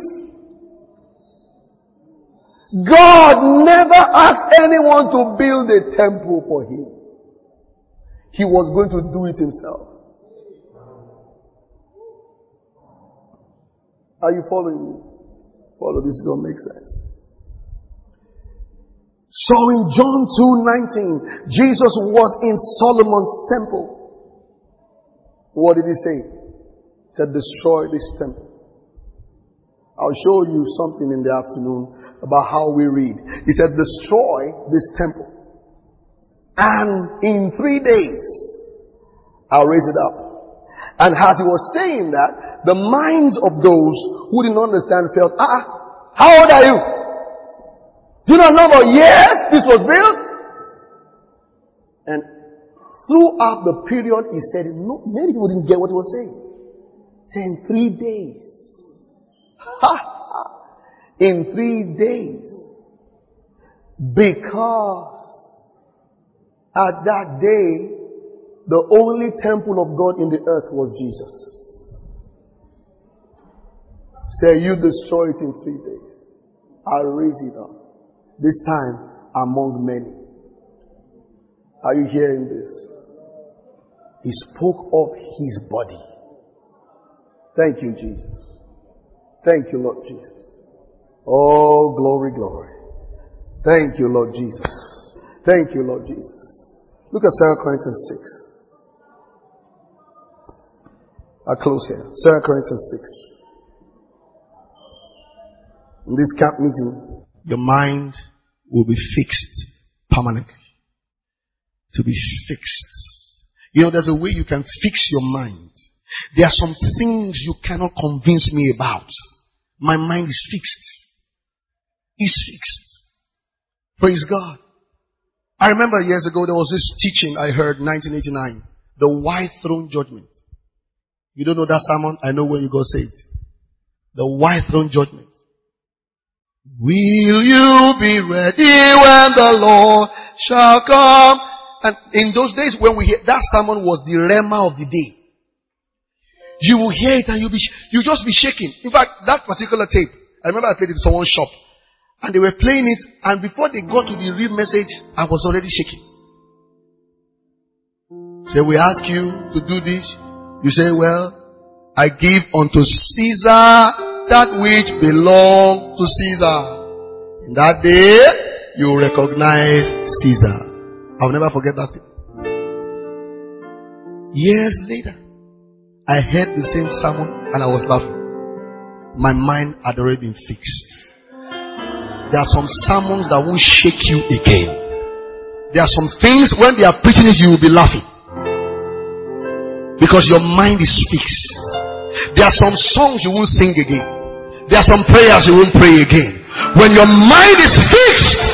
God never asked anyone to build a temple for him. He was going to do it himself. Are you following me? Follow, this is going to make sense. So in John 2:19, Jesus was in Solomon's temple. What did he say? He said, destroy this temple. I'll show you something in the afternoon about how we read. He said, destroy this temple. And in 3 days, I'll raise it up. And as he was saying that, the minds of those who didn't understand felt, how old are you? Do you not know about years this was built? And throughout the period, he said, no, many people didn't get what he was saying. He said, in 3 days. In 3 days. Because at that day, the only temple of God in the earth was Jesus. Say, you destroy it in 3 days. I'll raise it up. This time among many. Are you hearing this? He spoke of his body. Thank you, Jesus. Thank you, Lord Jesus. Oh, glory, glory. Thank you, Lord Jesus. Thank you, Lord Jesus. Look at 2 Corinthians 6. I'll close here. 2 Corinthians 6. In this camp meeting, your mind will be fixed permanently. To be fixed. You know, there's a way you can fix your mind. There are some things you cannot convince me about. My mind is fixed. It's fixed. Praise God. I remember years ago there was this teaching I heard, 1989. The white throne judgment. You don't know that sermon? I know where you go say it. The white throne judgment. Will you be ready when the Lord shall come? And in those days when we hear that sermon was the rhema of the day. You will hear it and you'll just be shaking. In fact, that particular tape, I remember I played it in someone's shop. And they were playing it, and before they got to the real message, I was already shaking. So we ask you to do this. You say, well, I give unto Caesar that which belongs to Caesar. In that day, you recognize Caesar. I'll never forget that thing. Years later, I heard the same sermon and I was laughing. My mind had already been fixed. There are some sermons that won't shake you again. There are some things when they are preaching it, you will be laughing. Because your mind is fixed. There are some songs you won't sing again. There are some prayers you won't pray again. When your mind is fixed,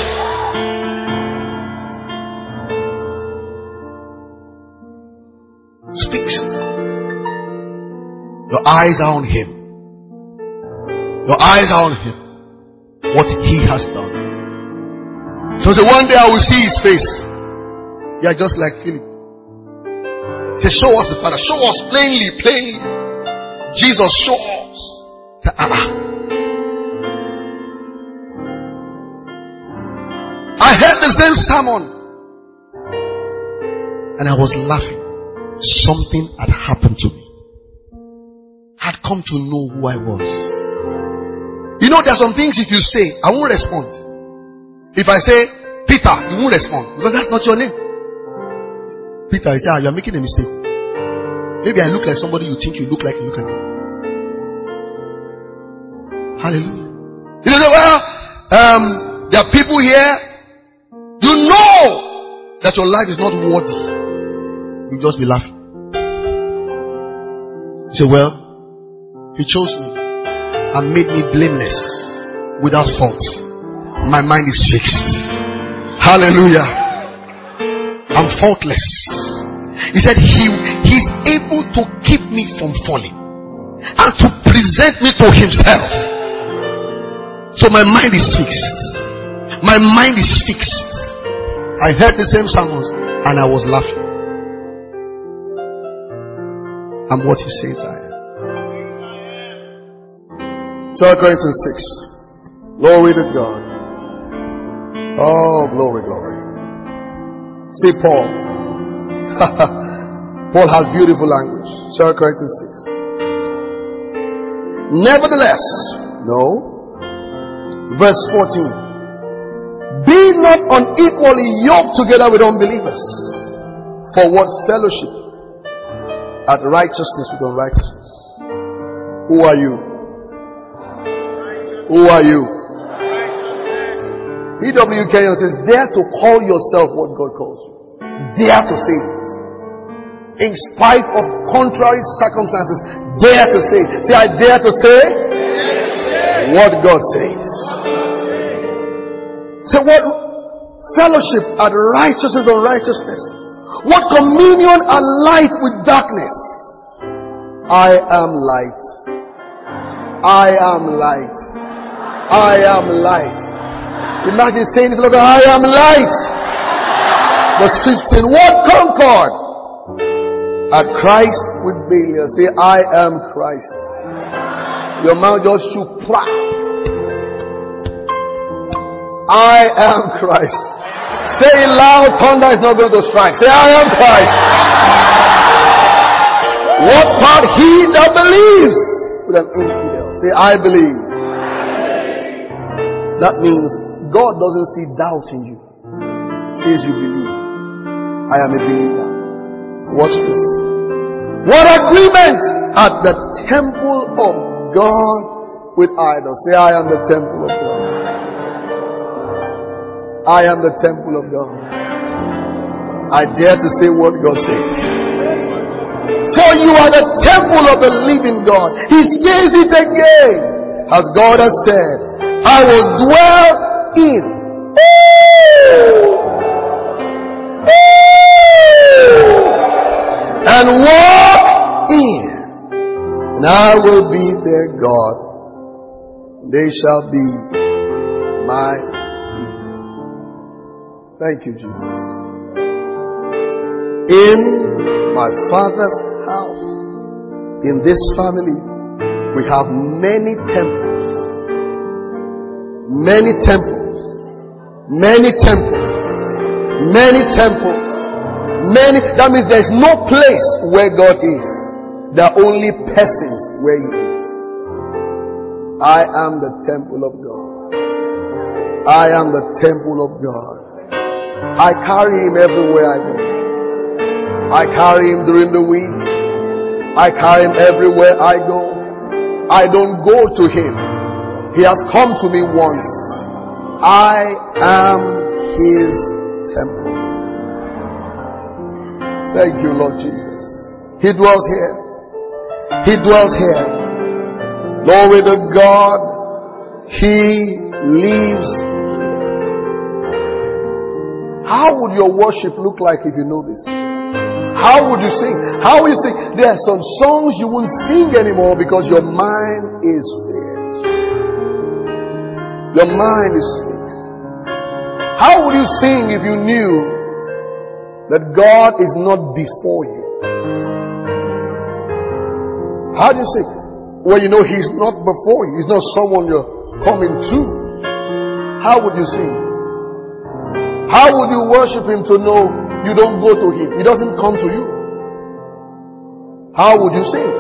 it's fixed. Your eyes are on Him. Your eyes are on Him. What He has done. So say, one day I will see His face. Yeah, just like Philip. Say, show us the Father. Show us plainly, plainly. Jesus, show us. Say, I heard the same sermon and I was laughing. Something had happened to me. I had come to know who I was. You know, there are some things if you say, I won't respond. If I say, Peter, you won't respond because that's not your name. Peter, you say, you are making a mistake. Maybe I look like somebody you think you look like. You look at me. Hallelujah. You say, well, there are people here. You know that your life is not worthy. You just be laughing. You say, well, He chose me and made me blameless, without fault. My mind is fixed. Hallelujah. I'm faultless. He said He's able to keep me from falling and to present me to Himself. So my mind is fixed. My mind is fixed. I heard the same sermons and I was laughing. I'm what He says I am. 2 Corinthians 6. Glory to God. Oh, glory, glory. See Paul. Paul has beautiful language. 2 Corinthians 6. Nevertheless, no. Verse 14. Be not unequally yoked together with unbelievers. For what fellowship hath righteousness with unrighteousness? Who are you? Who are you? E.W. Kenyon says, dare to call yourself what God calls you. Dare to say. In spite of contrary circumstances, dare to say. Say, I dare to say what God says. Say, what fellowship are righteousness and righteousness? What communion are light with darkness? I am light. I am light. I am light. Imagine saying this, look, I am light. Verse 15. What concord? At Christ with Belial. Say, I am Christ. Your mouth just shook. I am Christ. Say it loud, thunder is not going to strike. Say, I am Christ. What part? He that believes. With an infidel. Say, I believe. That means God doesn't see doubt in you. He says you believe. I am a believer. Watch this. What agreement at the temple of God with idols? Say, I am the temple of God. I am the temple of God. I dare to say what God says. For you are the temple of the living God. He says it again. As God has said, I will dwell in. And walk in. And I will be their God. They shall be my. Thank you, Jesus. In my Father's house, in this family, we have many temples. Many temples. Many temples. Many temples. Many. That means there's no place where God is. There are only persons where He is. I am the temple of God. I am the temple of God. I carry Him everywhere I go. I carry Him during the week. I carry Him everywhere I go. I don't go to Him. He has come to me once. I am His temple. Thank you, Lord Jesus. He dwells here. He dwells here. Glory to God. He lives here. How would your worship look like if you know this? How would you sing? How will you sing? There are some songs you won't sing anymore because your mind is fixed. Your mind is fixed. How would you sing if you knew that God is not before you? How do you sing? Well, you know He's not before you. He's not someone you're coming to. How would you sing? How would you worship Him to know you don't go to Him? He doesn't come to you. How would you sing?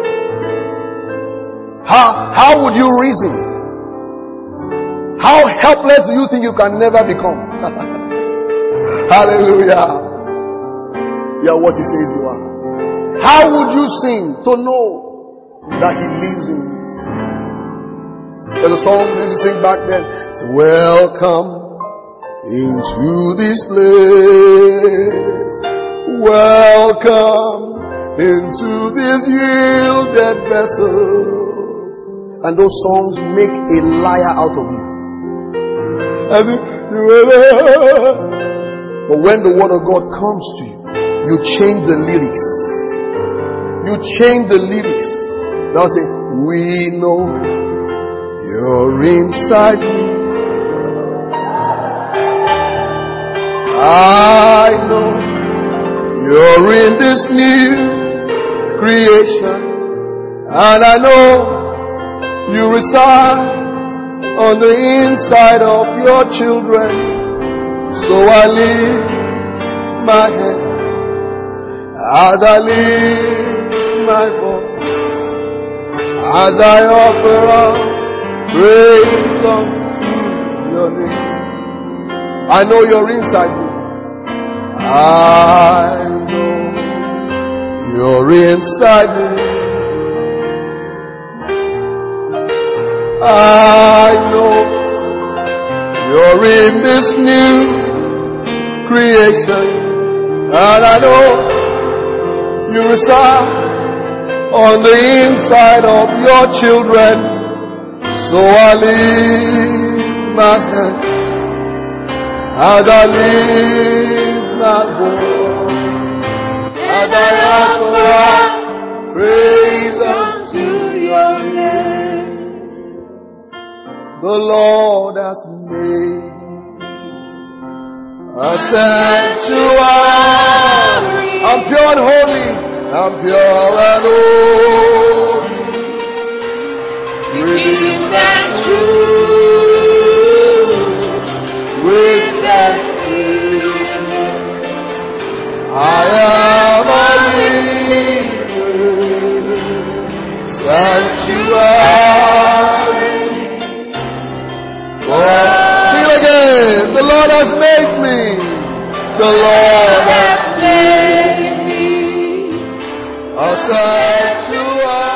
How would you reason? How helpless do you think you can never become? Hallelujah. You are what He says you are. How would you sing to know that He lives in you? There's a song we used to sing back then. It's welcome into this place. Welcome into this yielded vessel. And those songs make a liar out of you. But when the word of God comes to you, you change the lyrics. You change the lyrics. They'll say, we know you're inside me. I know you're in this new creation. And I know you reside on the inside of your children. So I lift my hand as I lift my voice, as I offer up praise unto your name. I know you're inside me. I know you're inside me. I know you're in this new creation. And I know you reside on the inside of your children. So I lift my hand as I lift my voice, as I offer praise unto your name. The Lord has made a sanctuary. I'm pure and holy. I'm pure and holy. With that truth, with that faith, I am a living sanctuary. Sing it again. The Lord has made me. The Lord has made me a sanctuary.